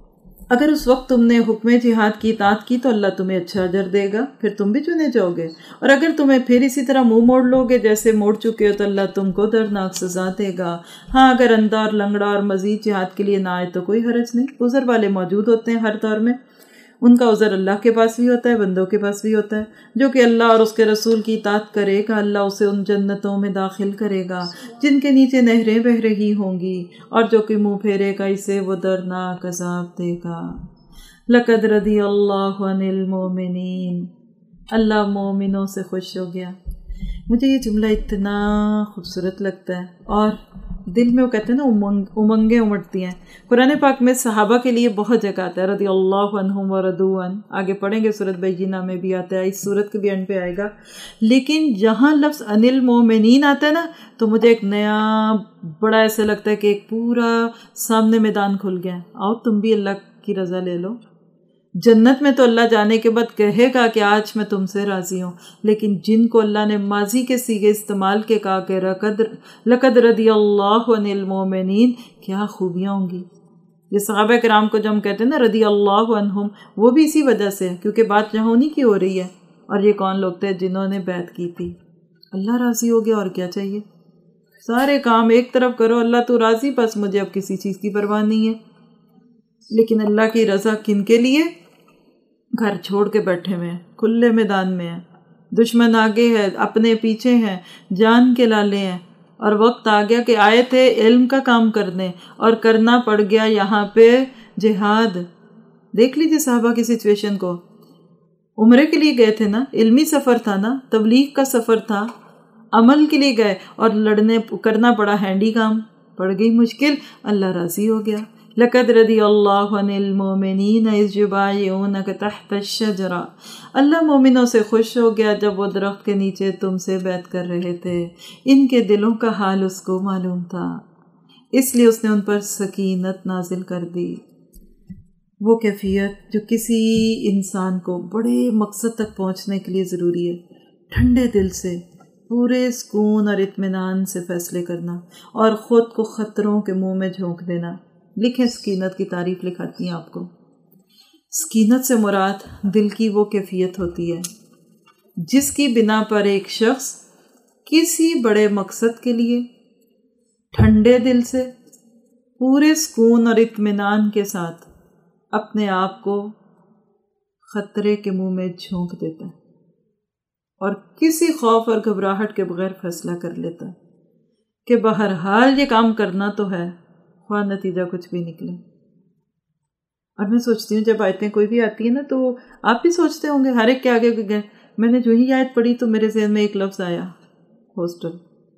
اگر اس وقت تم نے حکم جہاد کی اطاعت کی تو اللہ تمہیں اچھا اجر دے گا، پھر تم بھی چنے جاؤ گے، اور اگر تمہیں پھر اسی طرح منہ موڑ لو گے جیسے موڑ چکے ہو تو اللہ تم کو دردناک سزا دے گا۔ ہاں اگر اندھا اور لنگڑا اور مزید جہاد کے لیے نہ آئے تو کوئی حرج نہیں، عذر والے موجود ہوتے ہیں ہر دور میں۔ ان کا عذر اللہ کے پاس بھی ہوتا ہے، بندوں کے پاس بھی ہوتا ہے۔ جو کہ اللہ اور اس کے رسول کی اطاعت کرے گا، اللہ اسے ان جنتوں میں داخل کرے گا جن کے نیچے نہریں بہہ رہی ہوں گی، اور جو کہ منہ پھیرے گا اسے وہ دردناک عذاب دے گا۔ لقد رضی اللہ عن المؤمنین، اللہ مومنوں سے خوش ہو گیا۔ مجھے یہ جملہ اتنا خوبصورت لگتا ہے، اور دل میں وہ کہتے ہیں نا امنگیں امٹتی ہیں۔ قرآن پاک میں صحابہ کے لیے بہت جگہ آتا ہے، رضی اللہ عنہم ورضوا عنہ، آگے پڑھیں گے سورۃ بینہ میں بھی آتا ہے، اس سورت کے بھی اینڈ پہ آئے گا۔ لیکن جہاں لفظ عن المؤمنین آتا ہے نا، تو مجھے ایک نیا بڑا ایسا لگتا ہے کہ ایک پورا سامنے میدان کھل گیا ہے، آؤ تم بھی اللہ کی رضا لے لو۔ جنت میں تو اللہ جانے کے بعد کہے گا کہ آج میں تم سے راضی ہوں، لیکن جن کو اللہ نے ماضی کے صیغے استعمال کے کہا کہ لقد رضی اللہ عن المؤمنین، کیا خوبیاں ہوں گی۔ یہ صحابہ کرام کو جو ہم کہتے ہیں نا رضی اللہ عنہم، وہ بھی اسی وجہ سے ہے، کیونکہ بات جہاں انہی کی ہو رہی ہے، اور یہ کون لوگ تھے جنہوں نے بیعت کی تھی۔ اللہ راضی ہو گیا، اور کیا چاہیے؟ سارے کام ایک طرف کرو، اللہ تو راضی، بس مجھے اب کسی چیز کی پرواہ نہیں ہے۔ لیکن اللہ کی رضا کن کے لیے؟ گھر چھوڑ کے بیٹھے ہوئے ہیں، کھلے میدان میں ہیں، دشمن آگے ہے، اپنے پیچھے ہیں، جان کے لالے ہیں، اور وقت آ گیا کہ آئے تھے علم کا کام کرنے، اور کرنا پڑ گیا یہاں پہ جہاد۔ دیکھ لیجیے صحابہ کی سچویشن کو، عمرے کے لیے گئے تھے نا، علمی سفر تھا نا، تبلیغ کا سفر تھا، عمل کے لیے گئے، اور کرنا پڑا ہینڈی کام، پڑ گئی مشکل، اللہ راضی ہو گیا۔ لقد رضی اللہ عن المؤمنین اذ یبایعونک تحت الشجرہ، اللہ مومنوں سے خوش ہو گیا جب وہ درخت کے نیچے تم سے بیعت کر رہے تھے۔ ان کے دلوں کا حال اس کو معلوم تھا، اس لیے اس نے ان پر سکینت نازل کر دی۔ وہ کیفیت جو کسی انسان کو بڑے مقصد تک پہنچنے کے لیے ضروری ہے، ٹھنڈے دل سے، پورے سکون اور اطمینان سے فیصلے کرنا، اور خود کو خطروں کے منہ میں جھونک دینا۔ لکھیں، سکینت کی تعریف لکھاتی ہیں آپ کو۔ سکینت سے مراد دل کی وہ کیفیت ہوتی ہے جس کی بنا پر ایک شخص کسی بڑے مقصد کے لیے ٹھنڈے دل سے، پورے سکون اور اطمینان کے ساتھ اپنے آپ کو خطرے کے منہ میں جھونک دیتا ہے، اور کسی خوف اور گھبراہٹ کے بغیر فیصلہ کر لیتا ہے کہ بہرحال یہ کام کرنا تو ہے، خواہ نتیجہ کچھ بھی نکلے۔ اور میں سوچتی ہوں جب آیتیں کوئی بھی آتی ہیں نا، تو آپ بھی سوچتے ہوں گے، ہر ایک کے آگے گئے، میں نے جو ہی آیت پڑھی تو میرے ذہن میں ایک لفظ آیا، ہاسٹل۔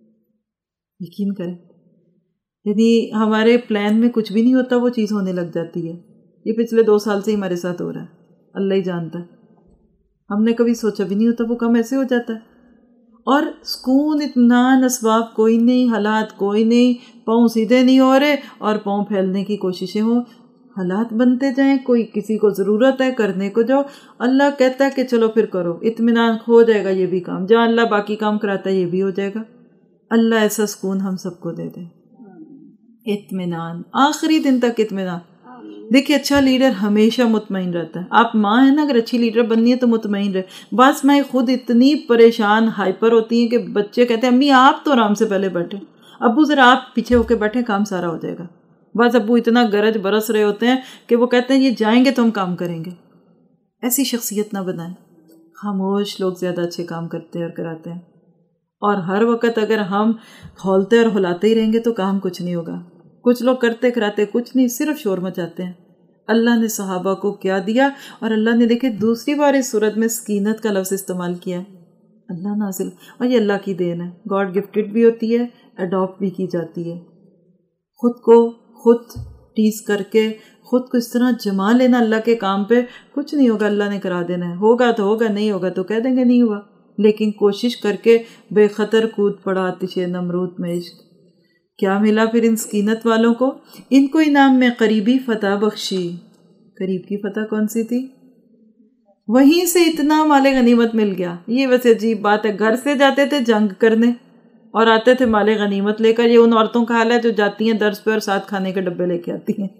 یقین کریں، یعنی ہمارے پلان میں کچھ بھی نہیں ہوتا، وہ چیز ہونے لگ جاتی ہے۔ یہ پچھلے 2 سال سے ہی ہمارے ساتھ ہو رہا ہے، اللہ ہی جانتا ہے، ہم نے کبھی سوچا بھی نہیں ہوتا، وہ کم ایسے ہو جاتا ہے۔ اور سکون، اطمینان، اسباب کوئی نہیں، حالات کوئی نہیں، پاؤں سیدھے نہیں ہو رہے اور پاؤں پھیلنے کی کوششیں ہوں، حالات بنتے جائیں، کوئی کسی کو ضرورت ہے کرنے کو جاؤ، اللہ کہتا ہے کہ چلو پھر کرو، اطمینان ہو جائے گا یہ بھی کام، جہاں اللہ باقی کام کراتا ہے یہ بھی ہو جائے گا۔ اللہ ایسا سکون ہم سب کو دے دے، اطمینان، آخری دن تک اطمینان۔ دیکھیے، اچھا لیڈر ہمیشہ مطمئن رہتا ہے۔ آپ ماں ہیں نا، اگر اچھی لیڈر بننی ہے تو مطمئن رہے۔ بعض مائیں خود اتنی پریشان، ہائپر ہوتی ہیں کہ بچے کہتے ہیں امی آپ تو آرام سے پہلے بیٹھے، ابو ذرا آپ پیچھے ہو کے بیٹھے، کام سارا ہو جائے گا۔ بعض ابو اتنا گرج برس رہے ہوتے ہیں کہ وہ کہتے ہیں یہ جائیں گے تو ہم کام کریں گے۔ ایسی شخصیت نہ بنائیں۔ خاموش لوگ زیادہ اچھے کام کرتے ہیں اور کراتے ہیں، اور ہر وقت اگر ہم کھولتے اور ہلاتے ہی رہیں گے تو کام کچھ نہیں ہوگا۔ کچھ لوگ کرتے کراتے کچھ نہیں، صرف شور مچاتے ہیں۔ اللہ نے صحابہ کو کیا دیا، اور اللہ نے دیکھے دوسری بار اس صورت میں سکینت کا لفظ استعمال کیا ہے، اللہ نازل، اور یہ اللہ کی دین ہے، گاڈ گفٹڈ بھی ہوتی ہے، اڈاپٹ بھی کی جاتی ہے۔ خود کو خود ٹیز کر کے خود کو اس طرح جما لینا اللہ کے کام پہ، کچھ نہیں ہوگا، اللہ نے کرا دینا ہے، ہوگا تو ہوگا، نہیں ہوگا تو کہہ دیں گے نہیں ہوا، لیکن کوشش کر کے بے خطر کود پڑا آتش نمرود میں عشق۔ کیا ملا پھر ان سکینت والوں کو؟ ان کو انعام میں قریبی فتح بخشی۔ قریب کی فتح کون سی تھی؟ وہیں سے اتنا مال غنیمت مل گیا۔ یہ ویسے عجیب بات ہے، گھر سے جاتے تھے جنگ کرنے اور آتے تھے مال غنیمت لے کر۔ یہ ان عورتوں کا حال ہے جو جاتی ہیں درس پہ اور ساتھ کھانے کے ڈبے لے کے آتی ہیں۔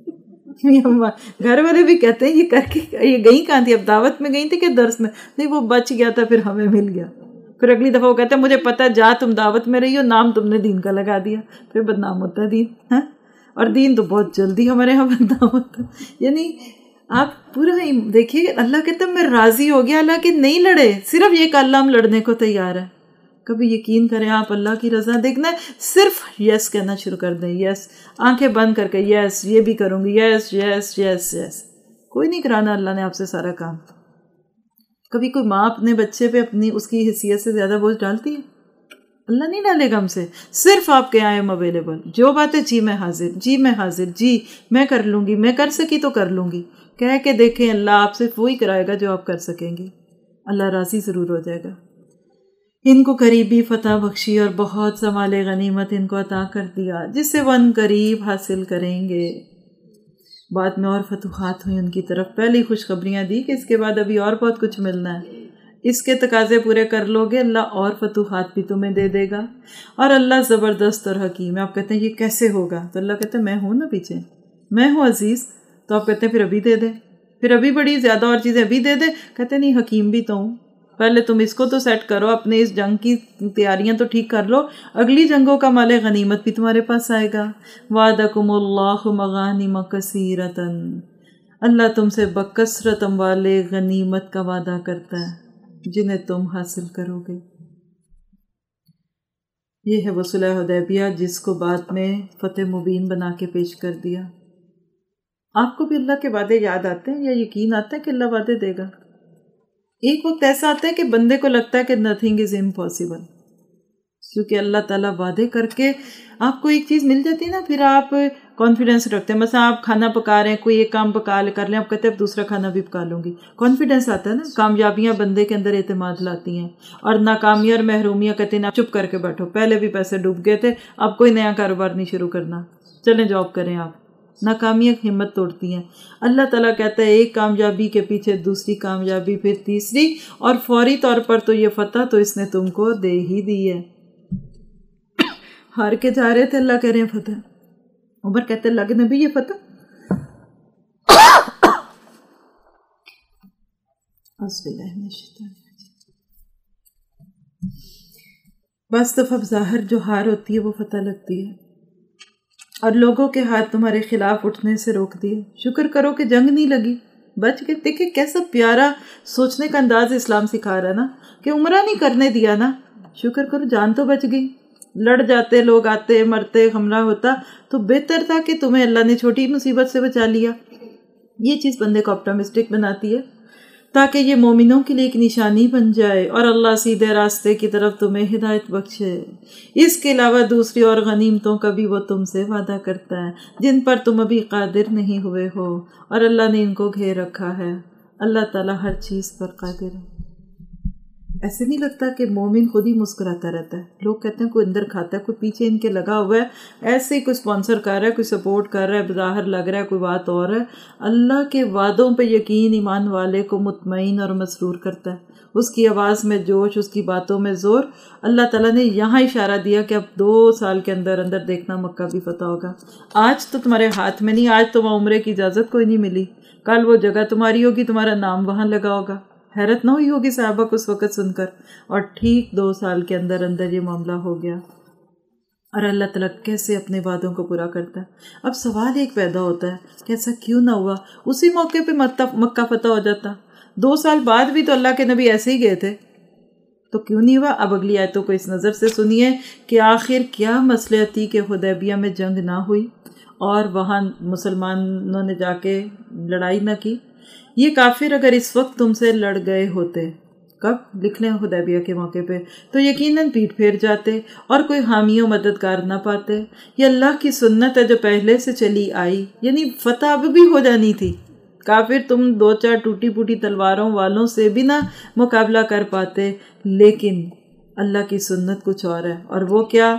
گھر والے بھی کہتے ہیں یہ کر کے یہ گئی کہاں تھی؟ اب دعوت میں گئی تھی کہ درس میں؟ نہیں، وہ بچ گیا تھا، پھر ہمیں مل گیا۔ پھر اگلی دفعہ وہ کہتے ہیں مجھے پتہ، جا تم دعوت میں رہی ہو، نام تم نے دین کا لگا دیا، پھر بدنام ہوتا ہے دین۔ ہاں، اور دین تو بہت جلدی ہمارے یہاں بدنام ہوتا ہے۔ یعنی آپ پورا دیکھیے اللہ کہتا ہے میں راضی ہو گیا اللہ کہ نہیں لڑے، صرف یہ کہ اللہ ہم لڑنے کو تیار ہے. کبھی یقین کریں آپ اللہ کی رضا دیکھنا ہے، صرف یس کہنا شروع کر دیں. یس، آنکھیں بند کر کے یس یہ بھی کروں گی، یس یس یس یس. کوئی نہیں کرانا اللہ نے آپ سے سارا کام. کبھی کوئی ماں اپنے بچے پہ اپنی اس کی حیثیت سے زیادہ بوجھ ڈالتی ہے؟ اللہ نہیں ڈالے گا ہم سے. صرف آپ کے آئی ایم اویلیبل، جو باتیں جی میں حاضر، جی میں حاضر، جی میں کر لوں گی، میں کر سکی تو کر لوں گی. کہہ کے دیکھیں اللہ آپ سے وہی کرائے گا جو آپ کر سکیں گے. اللہ راضی ضرور ہو جائے گا. ان کو قریبی فتح بخشی اور بہت سنبھال غنیمت ان کو عطا کر دیا جس سے وہ ان قریب حاصل کریں گے. بعد میں اور فتوحات ہوئی ان کی طرف. پہلی خوشخبریاں دی کہ اس کے بعد ابھی اور بہت کچھ ملنا ہے. اس کے تقاضے پورے کر لو گے اللہ اور فتوحات بھی تمہیں دے دے گا. اور اللہ زبردست اور حکیم ہے. آپ کہتے ہیں یہ کیسے ہوگا؟ تو اللہ کہتے ہیں میں ہوں نا پیچھے، میں ہوں عزیز. تو آپ کہتے ہیں پھر ابھی دے دے، پھر ابھی بڑی زیادہ اور چیزیں ابھی دے دے. کہتے ہیں نہیں حکیم بھی تو ہوں، پہلے تم اس کو تو سیٹ کرو، اپنے اس جنگ کی تیاریاں تو ٹھیک کر لو، اگلی جنگوں کا مال غنیمت بھی تمہارے پاس آئے گا. وعدکم اللہ مغانم کثیرۃ، اللہ تم سے بکثرت اموال غنیمت کا وعدہ کرتا ہے جنہیں تم حاصل کرو گے. یہ ہے وہ صلح حدیبیہ جس کو بعد میں فتح مبین بنا کے پیش کر دیا. آپ کو بھی اللہ کے وعدے یاد آتے ہیں یا یقین آتا ہے کہ اللہ وعدے دے گا؟ ایک وقت ایسا آتا ہے کہ بندے کو لگتا ہے کہ نتھنگ از امپاسبل، کیونکہ اللہ تعالیٰ وعدے کر کے آپ کو ایک چیز مل جاتی ہے نا، پھر آپ کانفیڈنس رکھتے ہیں. مثلا آپ کھانا پکا رہے ہیں، کوئی ایک کام پکا کر لیں، آپ کہتے ہیں اب دوسرا کھانا بھی پکا لوں گی. کانفیڈنس آتا ہے نا. کامیابیاں بندے کے اندر اعتماد لاتی ہیں، اور ناکامیاں اور محرومیاں کہتے ہیں چپ کر کے بیٹھو، پہلے بھی پیسے ڈوب گئے تھے، اب کوئی نیا کاروبار نہیں شروع کرنا، چلیں جاب کریں. آپ ناکامیاں ہمت توڑتی ہیں. اللہ تعالیٰ کہتا ہے ایک کامیابی کے پیچھے دوسری کامیابی، پھر تیسری، اور فوری طور پر تو یہ فتح تو اس نے تم کو دے ہی دی ہے. ہار کے جا رہے تھے، اللہ کہہ رہے ہیں فتح. عمر کہتے ہیں اللہ کے نبی یہ فتح. بس دفعہ ظاہر جو ہار ہوتی ہے وہ فتح لگتی ہے، اور لوگوں کے ہاتھ تمہارے خلاف اٹھنے سے روک دیے. شکر کرو کہ جنگ نہیں لگی، بچ کے. دیکھیں کیسا پیارا سوچنے کا انداز اسلام سکھا رہا ہے نا، کہ عمرہ نہیں کرنے دیا نا، شکر کرو جان تو بچ گئی. لڑ جاتے، لوگ آتے مرتے، حملہ ہوتا تو بہتر تھا کہ تمہیں اللہ نے چھوٹی مصیبت سے بچا لیا. یہ چیز بندے کو آپٹمسٹک بناتی ہے، تاکہ یہ مومنوں کے لیے ایک نشانی بن جائے اور اللہ سیدھے راستے کی طرف تمہیں ہدایت بخشے. اس کے علاوہ دوسری اور غنیمتوں کا بھی وہ تم سے وعدہ کرتا ہے جن پر تم ابھی قادر نہیں ہوئے ہو، اور اللہ نے ان کو گھیر رکھا ہے. اللہ تعالیٰ ہر چیز پر قادر ہے. ایسے نہیں لگتا کہ مومن خود ہی مسکراتا رہتا ہے؟ لوگ کہتے ہیں کوئی اندر کھاتا ہے، کوئی پیچھے ان کے لگا ہوا ہے، ایسے ہی کوئی اسپانسر کر رہا ہے، کوئی سپورٹ کر رہا ہے، بظاہر لگ رہا ہے کوئی بات اور ہے. اللہ کے وعدوں پہ یقین ایمان والے کو مطمئن اور مسرور کرتا ہے. اس کی آواز میں جوش، اس کی باتوں میں زور. اللہ تعالیٰ نے یہاں اشارہ دیا کہ اب 2 سال کے اندر اندر دیکھنا مکہ بھی فتح ہوگا. آج تو تمہارے ہاتھ میں نہیں، آج تو وہاں عمرے کی اجازت کوئی نہیں ملی، کل وہ جگہ تمہاری ہوگی، تمہارا نام وہاں لگا ہوگا. حیرت نہ ہوئی ہوگی صحابہ کو اس وقت سن کر. اور ٹھیک 2 سال کے اندر اندر یہ معاملہ ہو گیا. اور اللہ تعالیٰ کیسے اپنے وعدوں کو پورا کرتا ہے. اب سوال ایک پیدا ہوتا ہے کہ ایسا کیوں نہ ہوا؟ اسی موقع پہ مکہ فتح ہو جاتا. 2 سال بعد بھی تو اللہ کے نبی ایسے ہی گئے تھے، تو کیوں نہیں ہوا؟ اب اگلی آیتوں کو اس نظر سے سنیے کہ آخر کیا مصلحت تھی کہ حدیبیہ میں جنگ نہ ہوئی اور وہاں مسلمانوں نے جا کے لڑائی نہ کی. یہ کافر اگر اس وقت تم سے لڑ گئے ہوتے، کب لکھ لیں حدیبیہ کے موقع پہ، تو یقیناً پیٹ پھیر جاتے اور کوئی حامی و مددگار نہ پاتے. یہ اللہ کی سنت ہے جو پہلے سے چلی آئی، یعنی فتح اب بھی ہو جانی تھی. کافر تم 2-4 ٹوٹی پوٹی تلواروں والوں سے بھی نہ مقابلہ کر پاتے، لیکن اللہ کی سنت کچھ اور ہے. اور وہ کیا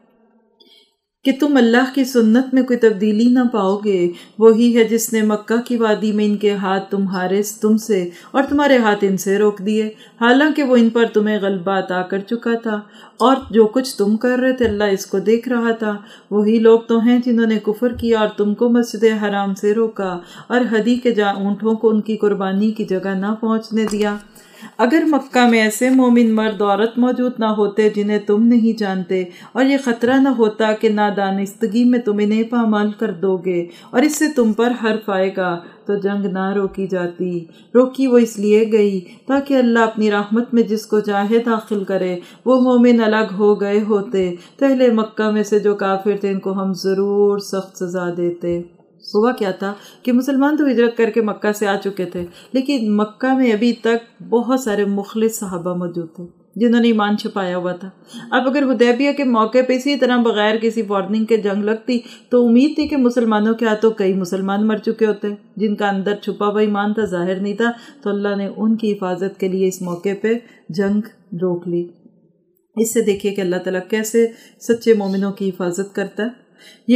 کہ تم اللہ کی سنت میں کوئی تبدیلی نہ پاؤ گے. وہی ہے جس نے مکہ کی وادی میں ان کے ہاتھ تم سے اور تمہارے ہاتھ ان سے روک دیے، حالانکہ وہ ان پر تمہیں غلبہ عطا کر چکا تھا، اور جو کچھ تم کر رہے تھے اللہ اس کو دیکھ رہا تھا. وہی لوگ تو ہیں جنہوں نے کفر کیا اور تم کو مسجد حرام سے روکا اور ہدی کے اونٹوں کو ان کی قربانی کی جگہ نہ پہنچنے دیا. اگر مکہ میں ایسے مومن مرد عورت موجود نہ ہوتے جنہیں تم نہیں جانتے، اور یہ خطرہ نہ ہوتا کہ نادانستگی میں تم انہیں پامال کر دو گے اور اس سے تم پر حرف آئے گا، تو جنگ نہ روکی جاتی۔ روکی وہ اس لیے گئی تاکہ اللہ اپنی رحمت میں جس کو چاہے داخل کرے۔ وہ مومن الگ ہو گئے ہوتے تو اہل مکہ میں سے جو کافر تھے ان کو ہم ضرور سخت سزا دیتے۔ ہوا کیا تھا کہ مسلمان تو ہجرت کر کے مکہ سے آ چکے تھے، لیکن مکہ میں ابھی تک بہت سارے مخلص صحابہ موجود تھے جنہوں نے ایمان چھپایا ہوا تھا۔ اب اگر حدیبیہ کے موقع پہ اسی طرح بغیر کسی وارننگ کے جنگ لگتی تو امید تھی کہ مسلمانوں کے ہاتھوں کئی مسلمان مر چکے ہوتے جن کا اندر چھپا ہوا ایمان تھا، ظاہر نہیں تھا، تو اللہ نے ان کی حفاظت کے لیے اس موقع پہ جنگ روک لی۔ اس سے دیکھیے کہ اللہ تعالیٰ کیسے سچے مومنوں کی حفاظت کرتا ہے۔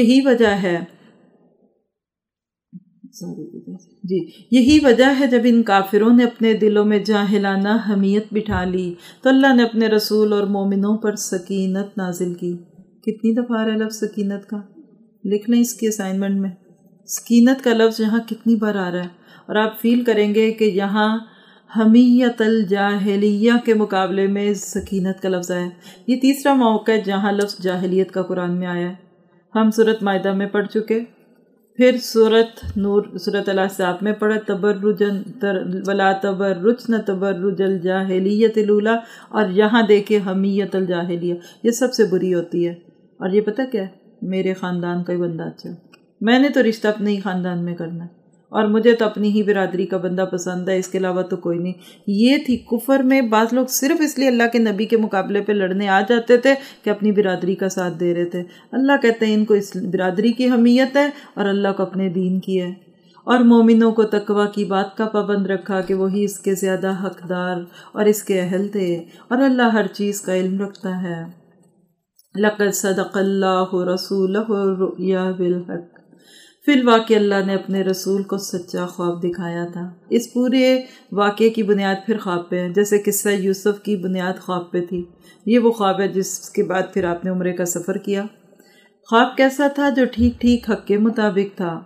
یہی وجہ ہے جب ان کافروں نے اپنے دلوں میں جاہلانہ حمیت بٹھا لی تو اللہ نے اپنے رسول اور مومنوں پر سکینت نازل کی۔ کتنی دفعہ آ رہا ہے لفظ سکینت کا؟ لکھ لیں اس کی اسائنمنٹ میں، سکینت کا لفظ یہاں کتنی بار آ رہا ہے، اور آپ فیل کریں گے کہ یہاں حمیت الجاہلیہ کے مقابلے میں سکینت کا لفظ آیا ہے۔ یہ تیسرا موقع ہے جہاں لفظ جاہلیت کا قرآن میں آیا ہے۔ ہم سورۃ مائدہ میں پڑھ چکے، پھر سورۃ نور، سورۃ الاحزاب میں پڑھا تبرجن ولا تبرجن تبرج الجاہلیت الاولیٰ، اور یہاں دیکھیں حمیت الجاہلیہ، یہ سب سے بری ہوتی ہے۔ اور یہ پتہ کیا ہے؟ میرے خاندان کا ہی بندہ اچھا، میں نے تو رشتہ اپنے ہی خاندان میں کرنا ہے، اور مجھے تو اپنی ہی برادری کا بندہ پسند ہے، اس کے علاوہ تو کوئی نہیں۔ یہ تھی کفر میں بعض لوگ صرف اس لیے اللہ کے نبی کے مقابلے پہ لڑنے آ جاتے تھے کہ اپنی برادری کا ساتھ دے رہے تھے۔ اللہ کہتے ہیں ان کو اس برادری کی حمیت ہے اور اللہ کو اپنے دین کی ہے۔ اور مومنوں کو تقوی کی بات کا پابند رکھا کہ وہی اس کے زیادہ حقدار اور اس کے اہل تھے، اور اللہ ہر چیز کا علم رکھتا ہے۔ لَقَدْ صَدَقَ اللَّهُ رَسُولَهُ الرُّؤْيَا بِالْحَقِّ، فی الواقع اللہ نے اپنے رسول کو سچا خواب دکھایا تھا۔ اس پورے واقعے کی بنیاد پھر خواب پہ ہے، جیسے قصہ یوسف کی بنیاد خواب پہ تھی۔ یہ وہ خواب ہے جس کے بعد پھر آپ نے عمرے کا سفر کیا۔ خواب کیسا تھا؟ جو ٹھیک ٹھیک حق کے مطابق تھا۔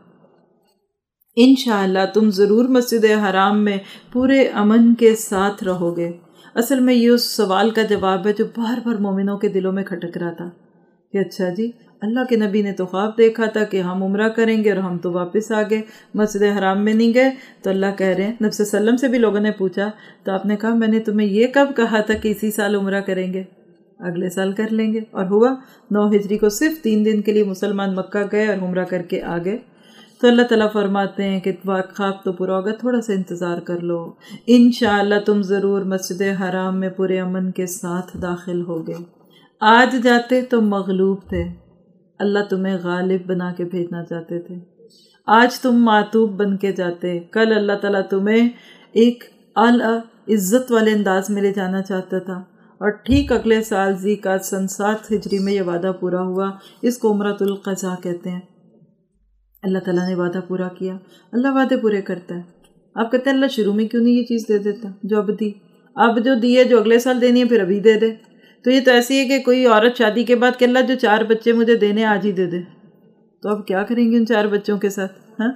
انشاءاللہ تم ضرور مسجد حرام میں پورے امن کے ساتھ رہو گے۔ اصل میں یہ اس سوال کا جواب ہے جو بار بار مومنوں کے دلوں میں کھٹک رہا تھا کہ اچھا جی، اللہ کے نبی نے تو خواب دیکھا تھا کہ ہم عمرہ کریں گے اور ہم تو واپس آ گئے، مسجد حرام میں نہیں گئے۔ تو اللہ کہہ رہے ہیں، نبی صلی اللہ علیہ وسلم سے بھی لوگوں نے پوچھا تو آپ نے کہا میں نے تمہیں یہ کب کہا تھا کہ اسی سال عمرہ کریں گے؟ اگلے سال کر لیں گے۔ اور ہوا 9 ہجری کو صرف 3 دن کے لیے مسلمان مکہ گئے اور عمرہ کر کے آ گئے۔ تو اللہ تعالیٰ فرماتے ہیں کہ خواب تو پورا ہوگا، تھوڑا سا انتظار کر لو، انشاءاللہ تم ضرور مسجد حرام میں پورے امن کے ساتھ داخل ہوگے۔ آج جاتے تو مغلوب تھے، اللہ تمہیں غالب بنا کے بھیجنا چاہتے تھے۔ آج تم معتوب بن کے جاتے، کل اللہ تعالیٰ تمہیں ایک اعلیٰ عزت والے انداز میں لے جانا چاہتا تھا۔ اور ٹھیک اگلے سال ذی قعدہ سن 7 ہجری میں یہ وعدہ پورا ہوا۔ اس کو عمرۃ القضاء کہتے ہیں۔ اللہ تعالیٰ نے وعدہ پورا کیا۔ اللہ وعدے پورے کرتا ہے۔ آپ کہتے ہیں اللہ شروع میں کیوں نہیں یہ چیز دے دیتا جو اب دی؟ اب جو دی ہے جو اگلے سال دینی ہے پھر ابھی دے دے۔ تو یہ تو ایسی ہے کہ کوئی عورت شادی کے بعد کہ اللہ جو 4 بچے مجھے دینے آج ہی دے دے، تو اب کیا کریں گے ان 4 بچوں کے ساتھ؟ ہاں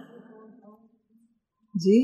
جی،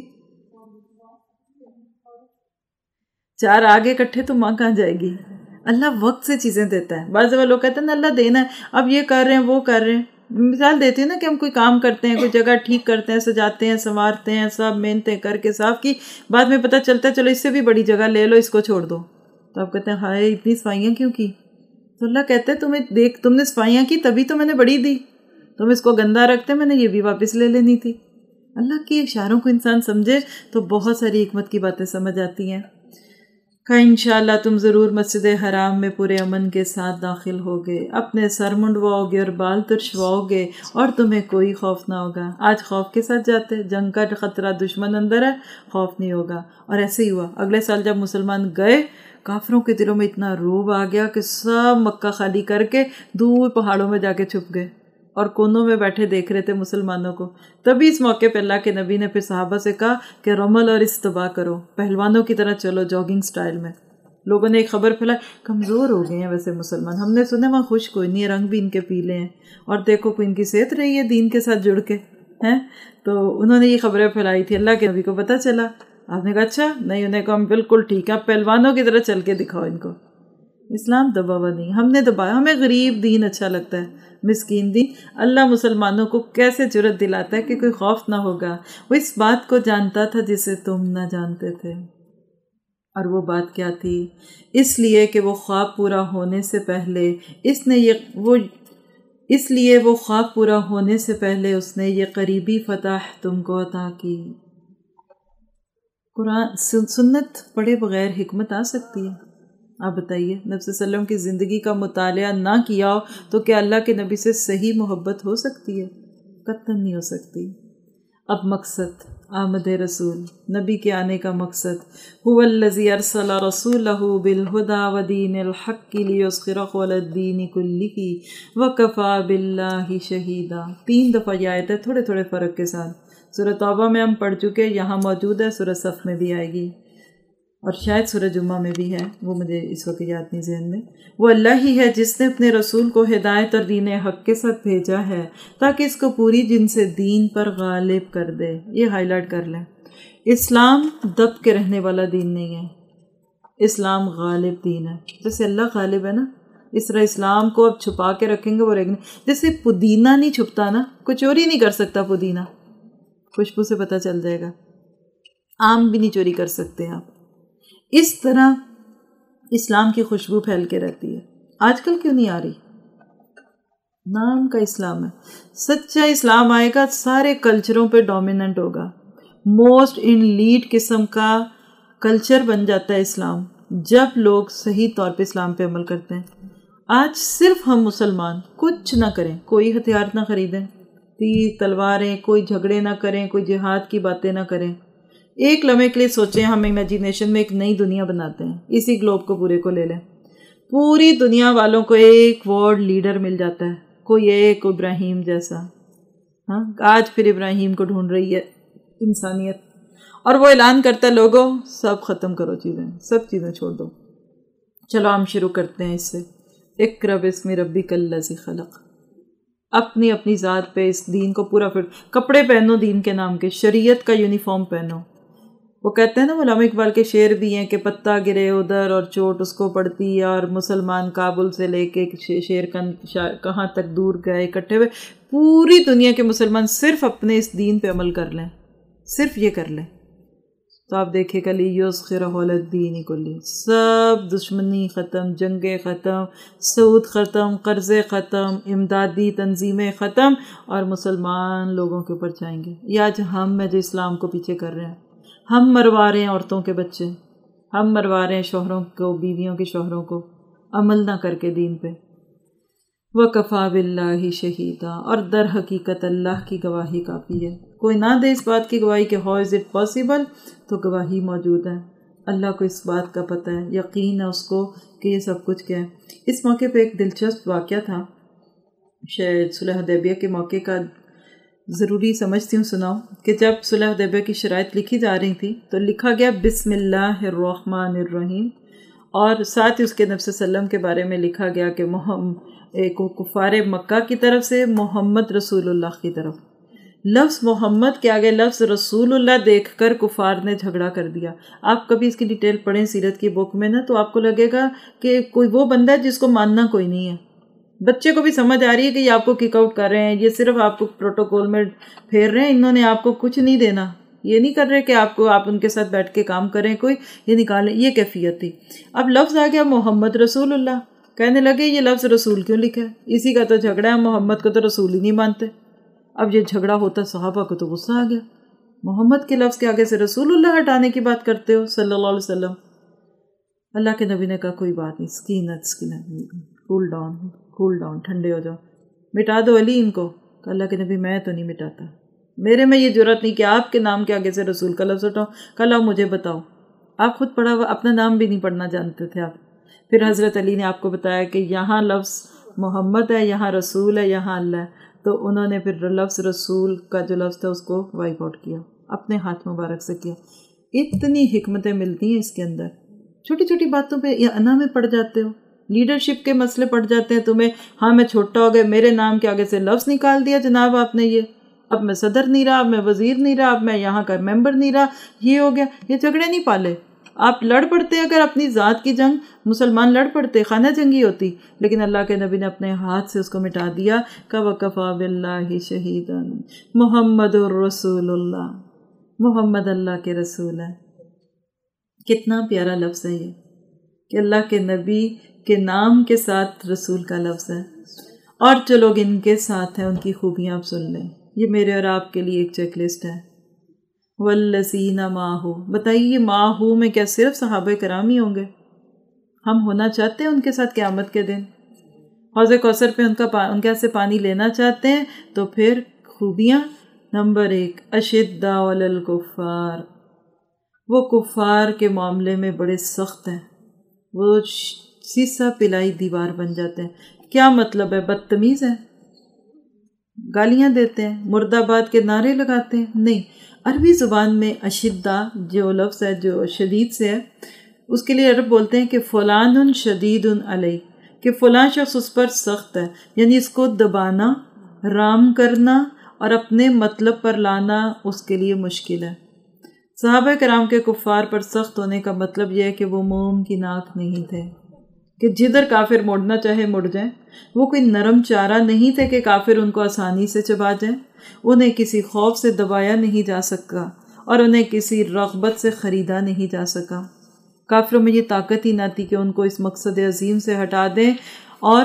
4 آگے کٹھے تو ماں کہاں جائے گی؟ اللہ وقت سے چیزیں دیتا ہے۔ بعض لوگ کہتے ہیں نا اللہ دینا ہے، اب یہ کر رہے ہیں وہ کر رہے ہیں۔ مثال دیتے ہیں نا کہ ہم کوئی کام کرتے ہیں، کوئی جگہ ٹھیک کرتے ہیں، سجاتے ہیں، سنوارتے ہیں، سب محنتیں کر کے صاف کی، بعد میں پتہ چلتا ہے چلو اس سے بھی بڑی جگہ لے لو، اس کو چھوڑ دو۔ تو آپ کہتے ہیں ہائے اتنی صفائیاں کیوں کی؟ تو اللہ کہتا ہے تم نے صفائیاں کی تبھی تو میں نے بڑی دی، تم اس کو گندا رکھتے میں نے یہ بھی واپس لے لینی تھی۔ اللہ کی اشاروں کو انسان سمجھے تو بہت ساری حکمت کی باتیں سمجھ آتی ہیں۔ کہ انشاءاللہ تم ضرور مسجد حرام میں پورے امن کے ساتھ داخل ہوگے، اپنے سر منڈواؤ گے اور بال ترشواؤ گے اور تمہیں کوئی خوف نہ ہوگا۔ آج خوف کے ساتھ جاتے، جنگ کا خطرہ دشمن اندر ہے، خوف نہیں ہوگا۔ اور ایسے ہی ہوا، اگلے سال جب مسلمان گئے کافروں کے دلوں میں اتنا روب آ گیا کہ سب مکہ خالی کر کے دور پہاڑوں میں جا کے چھپ گئے اور کونوں میں بیٹھے دیکھ رہے تھے مسلمانوں کو۔ تبھی اس موقع پہ اللہ کے نبی نے پھر صحابہ سے کہا کہ رمل اور استباح کرو، پہلوانوں کی طرح چلو جاگنگ سٹائل میں۔ لوگوں نے ایک خبر پھیلائی کمزور ہو گئے ہیں ویسے مسلمان، ہم نے سنا وہاں خوش کوئی نہیں ہے، رنگ بھی ان کے پیلے ہیں، اور دیکھو کوئی ان کی صحت رہی ہے دین کے ساتھ جڑ کے ہیں۔ تو انہوں نے یہ خبریں پھیلائی تھی، اللہ کے نبی کو پتہ چلا۔ آپ نے کہا اچھا نہیں، انہیں کہا ہم بالکل ٹھیک ہے، آپ پہلوانوں کی طرح چل کے دکھاؤ ان کو۔ اسلام دباوا نہیں، ہم نے دبایا، ہمیں غریب دین اچھا لگتا ہے، مسکین دین۔ اللہ مسلمانوں کو کیسے جرأت دلاتا ہے کہ کوئی خوف نہ ہوگا، وہ اس بات کو جانتا تھا جسے تم نہ جانتے تھے۔ اور وہ بات کیا تھی؟ اس لیے کہ وہ خواب پورا ہونے سے پہلے وہ خواب پورا ہونے سے پہلے اس نے یہ قریبی فتح تم کو عطا کی۔ قرآن سنت پڑھے بغیر حکمت آ سکتی ہے؟ آپ بتائیے، نبی صلی اللہ علیہ وسلم کی زندگی کا مطالعہ نہ کیا ہو تو کیا اللہ کے نبی سے صحیح محبت ہو سکتی ہے؟ قطعاً نہیں ہو سکتی۔ اب مقصد آمد رسول، نبی کے آنے کا مقصد، هو الذی ارسل رسولہ بالہدی ودین الحق لیظہرہ علی الدین کلہ وکفی باللہ شہیدا۔ 3 دفعہ یہ آیت ہے تھوڑے تھوڑے فرق کے ساتھ۔ سورہ توبہ میں ہم پڑھ چکے، یہاں موجود ہے، سورہ صف میں بھی آئے گی، اور شاید سورہ جمعہ میں بھی ہے، وہ مجھے اس وقت یاد نہیں ذہن میں۔ وہ اللہ ہی ہے جس نے اپنے رسول کو ہدایت اور دین حق کے ساتھ بھیجا ہے تاکہ اس کو پوری جن سے دین پر غالب کر دے۔ یہ ہائی لائٹ کر لیں، اسلام دب کے رہنے والا دین نہیں ہے، اسلام غالب دین ہے۔ جیسے اللہ غالب ہے نا، اس طرح اسلام کو اب چھپا کے رکھیں گے وہ رکھیں گے۔ جیسے پودینہ نہیں چھپتا نا، کوئی چوری نہیں کر سکتا پودینہ، خوشبو سے پتہ چل جائے گا۔ آم بھی نہیں چوری کر سکتے آپ۔ اس طرح اسلام کی خوشبو پھیل کے رہتی ہے۔ آج کل کیوں نہیں آ رہی؟ نام کا اسلام ہے، سچا اسلام آئے گا سارے کلچروں پہ ڈومیننٹ ہوگا، موسٹ ان لیڈ قسم کا کلچر بن جاتا ہے اسلام جب لوگ صحیح طور پہ اسلام پہ عمل کرتے ہیں۔ آج صرف ہم مسلمان کچھ نہ کریں، کوئی ہتھیار نہ خریدیں، تیر تلواریں، کوئی جھگڑے نہ کریں، کوئی جہاد کی باتیں نہ کریں، ایک لمحے کے لیے سوچیں ہم امیجینیشن میں ایک نئی دنیا بناتے ہیں، اسی گلوب کو پورے کو لے لیں، پوری دنیا والوں کو ایک ورلڈ لیڈر مل جاتا ہے، کوئی ایک ابراہیم جیسا۔ ہاں، آج پھر ابراہیم کو ڈھونڈ رہی ہے انسانیت، اور وہ اعلان کرتا ہے لوگوں سب ختم کرو، سب چیزیں چھوڑ دو۔ چلو ہم شروع کرتے ہیں اس سے۔ اقرأ باسم ربک الذی خلق، اپنی اپنی ذات پہ اس دین کو پورا کپڑے پہنو، دین کے نام کے، شریعت کا یونیفارم پہنو۔ وہ کہتے ہیں نا، علامہ اقبال کے شعر بھی ہیں کہ پتہ گرے ادھر اور چوٹ اس کو پڑتی ہے، اور مسلمان کابل سے لے کے شیر کہاں تک دور گئے اکٹھے ہوئے، پوری دنیا کے مسلمان صرف اپنے اس دین پہ عمل کر لیں، صرف یہ کر لیں، تو آپ دیکھیں کہ لیظہرہ علی الدین کلہ، سب دشمنی ختم، جنگیں ختم، سود ختم، قرضے ختم، امدادی تنظیمیں ختم، اور مسلمان لوگوں کے اوپر جائیں گے۔ یہ آج ہم میں جو اسلام کو پیچھے کر رہے ہیں، ہم مروا رہے ہیں عورتوں کے بچے، ہم مروا رہے ہیں شوہروں کو، بیویوں کے شوہروں کو، عمل نہ کر کے دین پہ۔ وَكَفَى بِاللَّهِ شَهِيدًا، اور در حقیقت اللہ کی گواہی کافی ہے۔ کوئی نہ دے اس بات کی گواہی کہ ہاؤ از اٹ پاسبل، تو گواہی موجود ہے، اللہ کو اس بات کا پتہ ہے، یقین ہے اس کو کہ یہ سب کچھ کیا ہے۔ اس موقع پہ ایک دلچسپ واقعہ تھا، شاید صلح حدیبیہ کے موقع کا، ضروری سمجھتی ہوں سناؤ، کہ جب صلح حدیبیہ کی شرائط لکھی جا رہی تھی تو لکھا گیا بسم اللہ الرحمن الرحیم، اور ساتھ ہی اس کے نبی صلی اللہ علیہ وسلم کے بارے میں لکھا گیا کہ کفار مکہ کی طرف سے محمد رسول اللہ کی طرف، لفظ محمد کے آگے لفظ رسول اللہ دیکھ کر کفار نے جھگڑا کر دیا۔ آپ کبھی اس کی ڈیٹیل پڑھیں سیرت کی بک میں نا، تو آپ کو لگے گا کہ کوئی وہ بندہ ہے جس کو ماننا کوئی نہیں ہے، بچے کو بھی سمجھ آ رہی ہے کہ یہ آپ کو کک آؤٹ کر رہے ہیں، یہ صرف آپ کو پروٹوکول میں پھیر رہے ہیں، انہوں نے آپ کو کچھ نہیں دینا، یہ نہیں کر رہے کہ آپ ان کے ساتھ بیٹھ کے کام کریں، کوئی یہ نکالیں، یہ کیفیت تھی۔ اب لفظ آ گیا محمد رسول اللہ، کہنے لگے یہ لفظ رسول کیوں لکھا ہے، اسی کا تو جھگڑا ہے، محمد کو تو رسول ہی نہیں مانتے۔ اب یہ جھگڑا ہوتا، صحابہ کو تو غصہ آ گیا، محمد کے لفظ کے آگے سے رسول اللہ ہٹانے کی بات کرتے ہو صلی اللہ علیہ وسلم۔ اللہ کے نبی نے کہا کوئی بات نہیں، سکینت، کول ڈاؤن، ٹھنڈے ہو جاؤ، مٹا دو علی ان کو۔ کہ اللہ کے نبی میں تو نہیں مٹاتا، میرے میں یہ جرأت نہیں کہ آپ کے نام کے آگے سے رسول کا لفظ ہٹاؤ، کل آپ مجھے بتاؤ، آپ خود پڑھا ہوا اپنا نام بھی نہیں پڑھنا جانتے تھے آپ۔ پھر حضرت علی نے آپ کو بتایا کہ یہاں لفظ محمد ہے، یہاں رسول ہے، یہاں اللہ ہے، تو انہوں نے پھر لفظ رسول کا جو لفظ تھا اس کو وائپ آؤٹ کیا، اپنے ہاتھ مبارک سے کیا۔ اتنی حکمتیں ملتی ہیں اس کے اندر، چھوٹی چھوٹی باتوں پہ یہ انا میں پڑ جاتے ہو، لیڈرشپ کے مسئلے پڑ جاتے ہیں تمہیں، ہاں میں چھوٹا ہو گیا، میرے نام کے آگے سے لفظ نکال دیا جناب آپ نے، یہ اب میں صدر نہیں رہا، اب میں وزیر نہیں رہا، اب میں یہاں کا ممبر نہیں رہا، یہ ہو گیا. یہ جھگڑے نہیں پالے. آپ لڑ پڑتے اگر اپنی ذات کی جنگ، مسلمان لڑ پڑتے، خانہ جنگی ہوتی، لیکن اللہ کے نبی نے اپنے ہاتھ سے اس کو مٹا دیا. وَكَفَى بِاللَّهِ شَهِيدًا محمد الرسول اللہ، محمد اللہ کے رسول ہے. کتنا پیارا لفظ ہے یہ کہ اللہ کے نبی کے نام کے ساتھ رسول کا لفظ ہے. اور جو لوگ ان کے ساتھ ہیں ان کی خوبیاں آپ سن لیں. یہ میرے اور آپ کے لیے ایک چیک لسٹ ہے. والذین معہ، بتائیے یہ معہ میں کیا صرف صحابہ کرام ہی ہوں گے؟ ہم ہونا چاہتے ہیں ان کے ساتھ قیامت کے دن، حوض کوثر پہ ان کے سے پانی لینا چاہتے ہیں، تو پھر خوبیاں. نمبر 1، اشداء علی الکفار، وہ کفار کے معاملے میں بڑے سخت ہیں، وہ سیسا پلائی دیوار بن جاتے ہیں. کیا مطلب ہے؟ بدتمیز ہیں، گالیاں دیتے ہیں، مرد آباد کے نعرے لگاتے ہیں؟ نہیں. عربی زبان میں اشداء جو لفظ ہے جو شدید سے ہے، اس کے لیے عرب بولتے ہیں کہ فلان شدید علیہ، کہ فلاں شخص اس پر سخت ہے، یعنی اس کو دبانا، رام کرنا اور اپنے مطلب پر لانا اس کے لیے مشکل ہے. صحابہ کرام کے کفار پر سخت ہونے کا مطلب یہ ہے کہ وہ موم کی ناک نہیں تھے کہ جدھر کافر مڑنا چاہے مڑ جائیں. وہ کوئی نرم چارہ نہیں تھے کہ کافر ان کو آسانی سے چبا جائیں. انہیں کسی خوف سے دبایا نہیں جا سکا اور انہیں کسی رغبت سے خریدا نہیں جا سکا. کافروں میں یہ طاقت ہی نہ تھی کہ ان کو اس مقصد عظیم سے ہٹا دیں اور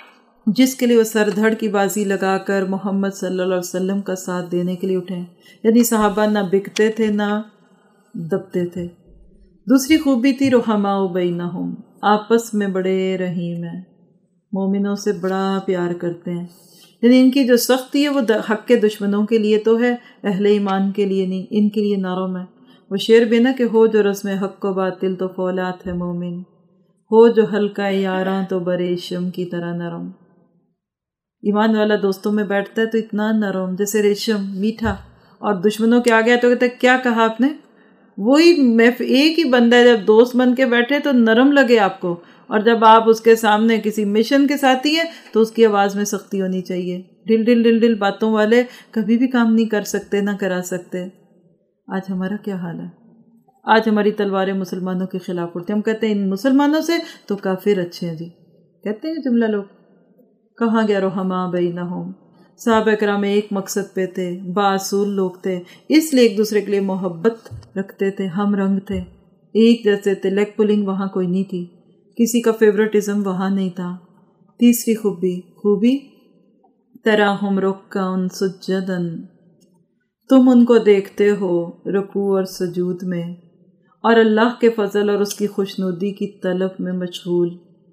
جس کے لیے وہ سر دھڑ کی بازی لگا کر محمد صلی اللہ علیہ وسلم کا ساتھ دینے کے لیے اٹھیں. یعنی صحابہ نہ بکتے تھے نہ دبتے تھے. دوسری خوبی تھی رحماء بینہم، آپس میں بڑے رحیم ہیں، مومنوں سے بڑا پیار کرتے ہیں. یعنی ان کی جو سختی ہے وہ حق کے دشمنوں کے لیے تو ہے، اہل ایمان کے لیے نہیں، ان کے لیے نرم ہے. وہ شعر بھی نا کہ ہو جو رسم حق و باطل تو فولاد ہے مومن، ہو جو ہلکا یاراں تو بریشم کی طرح نرم. ایمان والا دوستوں میں بیٹھتا ہے تو اتنا نرم جیسے ریشم، میٹھا، اور دشمنوں کے آگے تو کہتے کیا کہا آپ نے؟ وہی ایک ہی بندہ ہے، جب دوست بن کے بیٹھے تو نرم لگے آپ کو، اور جب آپ اس کے سامنے کسی مشن کے ساتھی ہیں تو اس کی آواز میں سختی ہونی چاہیے. ڈل ڈل ڈل ڈل باتوں والے کبھی بھی کام نہیں کر سکتے نہ کرا سکتے. آج ہمارا کیا حال ہے؟ آج ہماری تلواریں مسلمانوں کے خلاف اٹھتے ہیں. ہم کہتے ہیں ان مسلمانوں سے تو کافر اچھے ہیں جی، کہتے ہیں جملہ لوگ. کہاں گیا رحماء بینہم؟ صحابہ کرام ایک مقصد پہ تھے، باصول لوگ تھے، اس لیے ایک دوسرے کے لیے محبت رکھتے تھے، ہم رنگ تھے، ایک جیسے تھے. لیگ پولنگ وہاں کوئی نہیں تھی، کسی کا فیورٹزم وہاں نہیں تھا. تیسری خوبی تراہم رکعن سجدن، تم ان کو دیکھتے ہو رکوع اور سجود میں اور اللہ کے فضل اور اس کی خوشنودی کی طلب میں مشغول.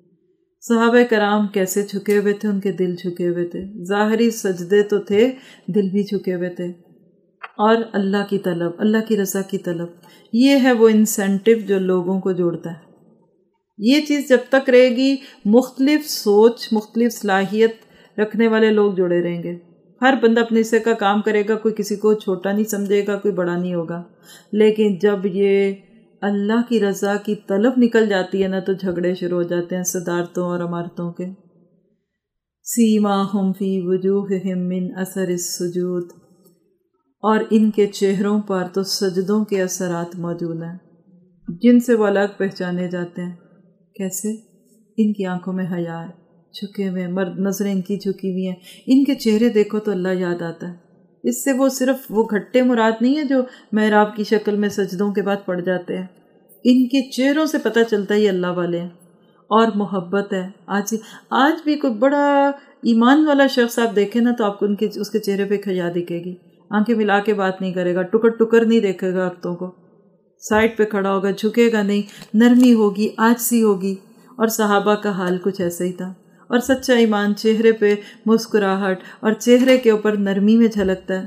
صحابہ کرام کیسے جھکے ہوئے تھے؟ ان کے دل جھکے ہوئے تھے. ظاہری سجدے تو تھے، دل بھی جھکے ہوئے تھے. اور اللہ کی طلب، اللہ کی رضا کی طلب، یہ ہے وہ انسینٹیو جو لوگوں کو جوڑتا ہے. یہ چیز جب تک رہے گی مختلف سوچ، مختلف صلاحیت رکھنے والے لوگ جڑے رہیں گے. ہر بندہ اپنے حصے کا کام کرے گا، کوئی کسی کو چھوٹا نہیں سمجھے گا، کوئی بڑا نہیں ہوگا. لیکن جب یہ اللہ کی رضا کی طلب نکل جاتی ہے نا تو جھگڑے شروع ہو جاتے ہیں صدارتوں اور عمارتوں کے. سیماہم فی وجوہہم من اثر السجود، اور ان کے چہروں پر تو سجدوں کے اثرات موجود ہیں جن سے وہ الگ پہچانے جاتے ہیں. کیسے؟ ان کی آنکھوں میں حیا ہے، جھکے ہوئے مرد، نظریں ان کی جھکی ہوئی ہیں، ان کے چہرے دیکھو تو اللہ یاد آتا ہے. اس سے وہ صرف وہ گھٹے مراد نہیں ہے جو محراب کی شکل میں سجدوں کے بعد پڑ جاتے ہیں. ان کے چہروں سے پتہ چلتا ہے یہ اللہ والے ہیں. اور محبت ہے. آج بھی کوئی بڑا ایمان والا شخص آپ دیکھیں نا تو آپ کو اس کے چہرے پہ حیا دکھے گی. آنکھیں ملا کے بات نہیں کرے گا، ٹکر ٹکر نہیں دیکھے گا عورتوں کو، سائڈ پہ کھڑا ہوگا، جھکے گا نہیں، نرمی ہوگی، عاجزی ہوگی. اور صحابہ کا حال کچھ ایسا ہی تھا. اور سچا ایمان چہرے پہ مسکراہٹ اور چہرے کے اوپر نرمی میں جھلکتا ہے.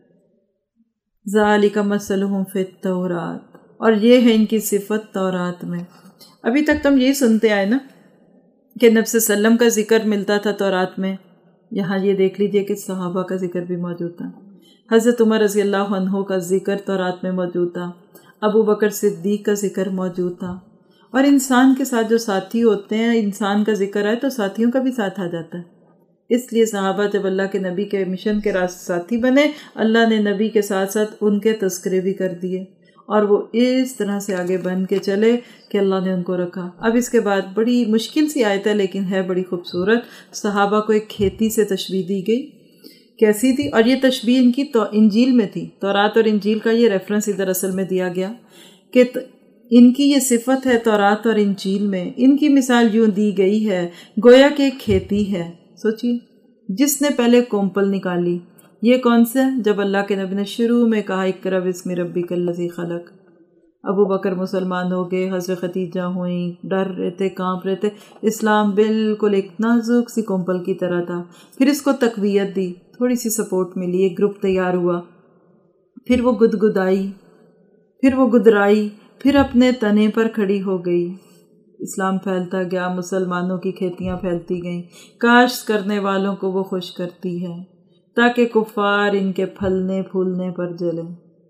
ذالک مثلہم فی التوراۃ، اور یہ ہے ان کی صفت تورات میں. ابھی تک تم یہی سنتے آئے نا کہ نبی صلی اللہ علیہ وسلم کا ذکر ملتا تھا تورات میں. یہاں یہ دیکھ لیجئے کہ صحابہ کا ذکر بھی موجود تھا. حضرت عمر رضی اللہ عنہ کا ذکر تورات میں موجود تھا، ابو بکر صدیق کا ذکر موجود تھا. اور انسان کے ساتھ جو ساتھی ہوتے ہیں، انسان کا ذکر ہے تو ساتھیوں کا بھی ساتھ آ جاتا ہے. اس لیے صحابہ جب اللہ کے نبی کے مشن کے ساتھی بنے، اللہ نے نبی کے ساتھ ساتھ ان کے تذکرے بھی کر دیے، اور وہ اس طرح سے آگے بن کے چلے کہ اللہ نے ان کو رکھا۔ اب اس کے بعد بڑی مشکل سی آیت ہے لیکن ہے بڑی خوبصورت۔ صحابہ کو ایک کھیتی سے تشبیہ دی گئی، کیسی تھی؟ اور یہ تشبیہ ان کی تو انجیل میں تھی، تورات اور انجیل کا یہ ریفرنس ادھر اصل میں دیا گیا کہ ان کی یہ صفت ہے تورات اور انجیل میں۔ ان کی مثال یوں دی گئی ہے گویا کہ ایک کھیتی ہے، سوچیے، جس نے پہلے کومپل نکالی۔ یہ کون سے؟ جب اللہ کے نبی نے شروع میں کہا اقرأ بسم ربک الذی خلق، ابو بکر مسلمان ہو گئے، حضرت خدیجہ ہوئیں، ڈر رہے تھے، کانپ رہے تھے۔ اسلام بالکل ایک نازک سی کومپل کی طرح تھا، پھر اس کو تقویت دی، تھوڑی سی سپورٹ ملی، ایک گروپ تیار ہوا، پھر وہ گدگدائی، پھر وہ گدرائی، پھر اپنے تنے پر کھڑی ہو گئی۔ اسلام پھیلتا گیا، مسلمانوں کی کھیتیاں پھیلتی گئیں، کاشت کرنے والوں کو وہ خوش کرتی ہے تاکہ کفار ان کے پھلنے پھولنے پر جلیں۔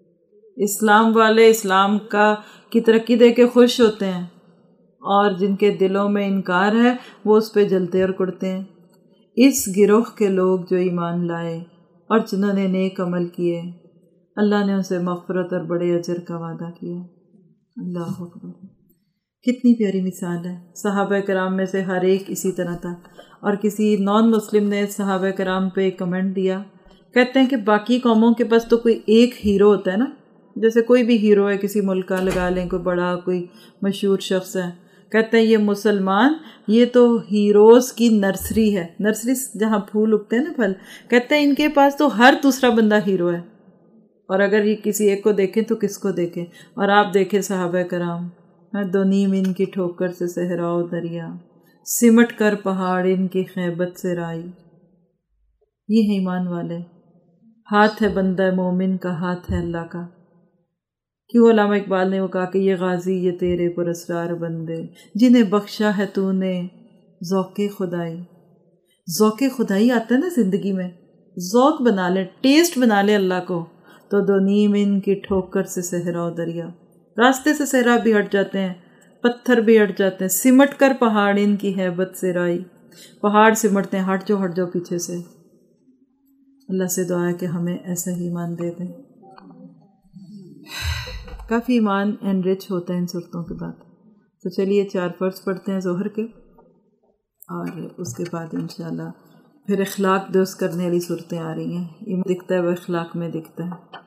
اسلام والے اسلام کی ترقی دے کے خوش ہوتے ہیں، اور جن کے دلوں میں انکار ہے وہ اس پہ جلتے اور کڑتے ہیں۔ اس گروہ کے لوگ جو ایمان لائے اور جنہوں نے نیک عمل کیے، اللہ نے ان سے مغفرت اور بڑے اجر کا وعدہ کیا۔ اللہ اکبر، کتنی پیاری مثال ہے۔ صحابہ کرام میں سے ہر ایک اسی طرح تھا۔ اور کسی نان مسلم نے صحابہ کرام پہ ایک کمنٹ دیا، کہتے ہیں کہ باقی قوموں کے پاس تو کوئی ایک ہیرو ہوتا ہے نا، جیسے کوئی بھی ہیرو ہے کسی ملک کا، لگا لیں کوئی بڑا کوئی مشہور شخص ہے، کہتے ہیں یہ مسلمان یہ تو ہیروز کی نرسری ہے، نرسری جہاں پھول اگتے ہیں نا، پھل، کہتے ہیں ان کے پاس تو ہر دوسرا بندہ ہیرو ہے، اور اگر یہ کسی ایک کو دیکھیں تو کس کو دیکھیں؟ اور آپ دیکھیں صحابہ کرام، دو نیم ان کی ٹھوکر سے صحرا و دریا، سمٹ کر پہاڑ ان کی خیبت سے رائی۔ یہ ہے ایمان والے، ہاتھ ہے بندہ مومن کا، ہاتھ ہے اللہ کا۔ کیوں علامہ اقبال نے وہ کہا کہ یہ غازی یہ تیرے پر اسرار بندے، جنہیں بخشا ہے تو نے ذوق خدائی۔ ذوق خدائی آتا ہے نا زندگی میں، ذوق بنا لے، ٹیسٹ بنا لے اللہ کو، تو دو نیم ان کی ٹھوکر سے صحرا و دریا، راستے سے صحرا بھی ہٹ جاتے ہیں، پتھر بھی ہٹ جاتے ہیں، سمٹ کر پہاڑ ان کی ہیبت سے رائی، پہاڑ سمٹتے ہیں، ہٹ جاؤ پیچھے سے۔ اللہ سے دعا ہے کہ ہمیں ایسا ہی ایمان دے دیں۔ کافی ایمان انرچ ہوتا ہے ان صورتوں کے بعد۔ تو چلیے 4 فرض پڑھتے ہیں ظہر کے، اور اس کے بعد انشاءاللہ پھر اخلاق درست کرنے والی صورتیں آ رہی ہیں۔ یہ دکھتا ہے وہ اخلاق میں دکھتا ہے۔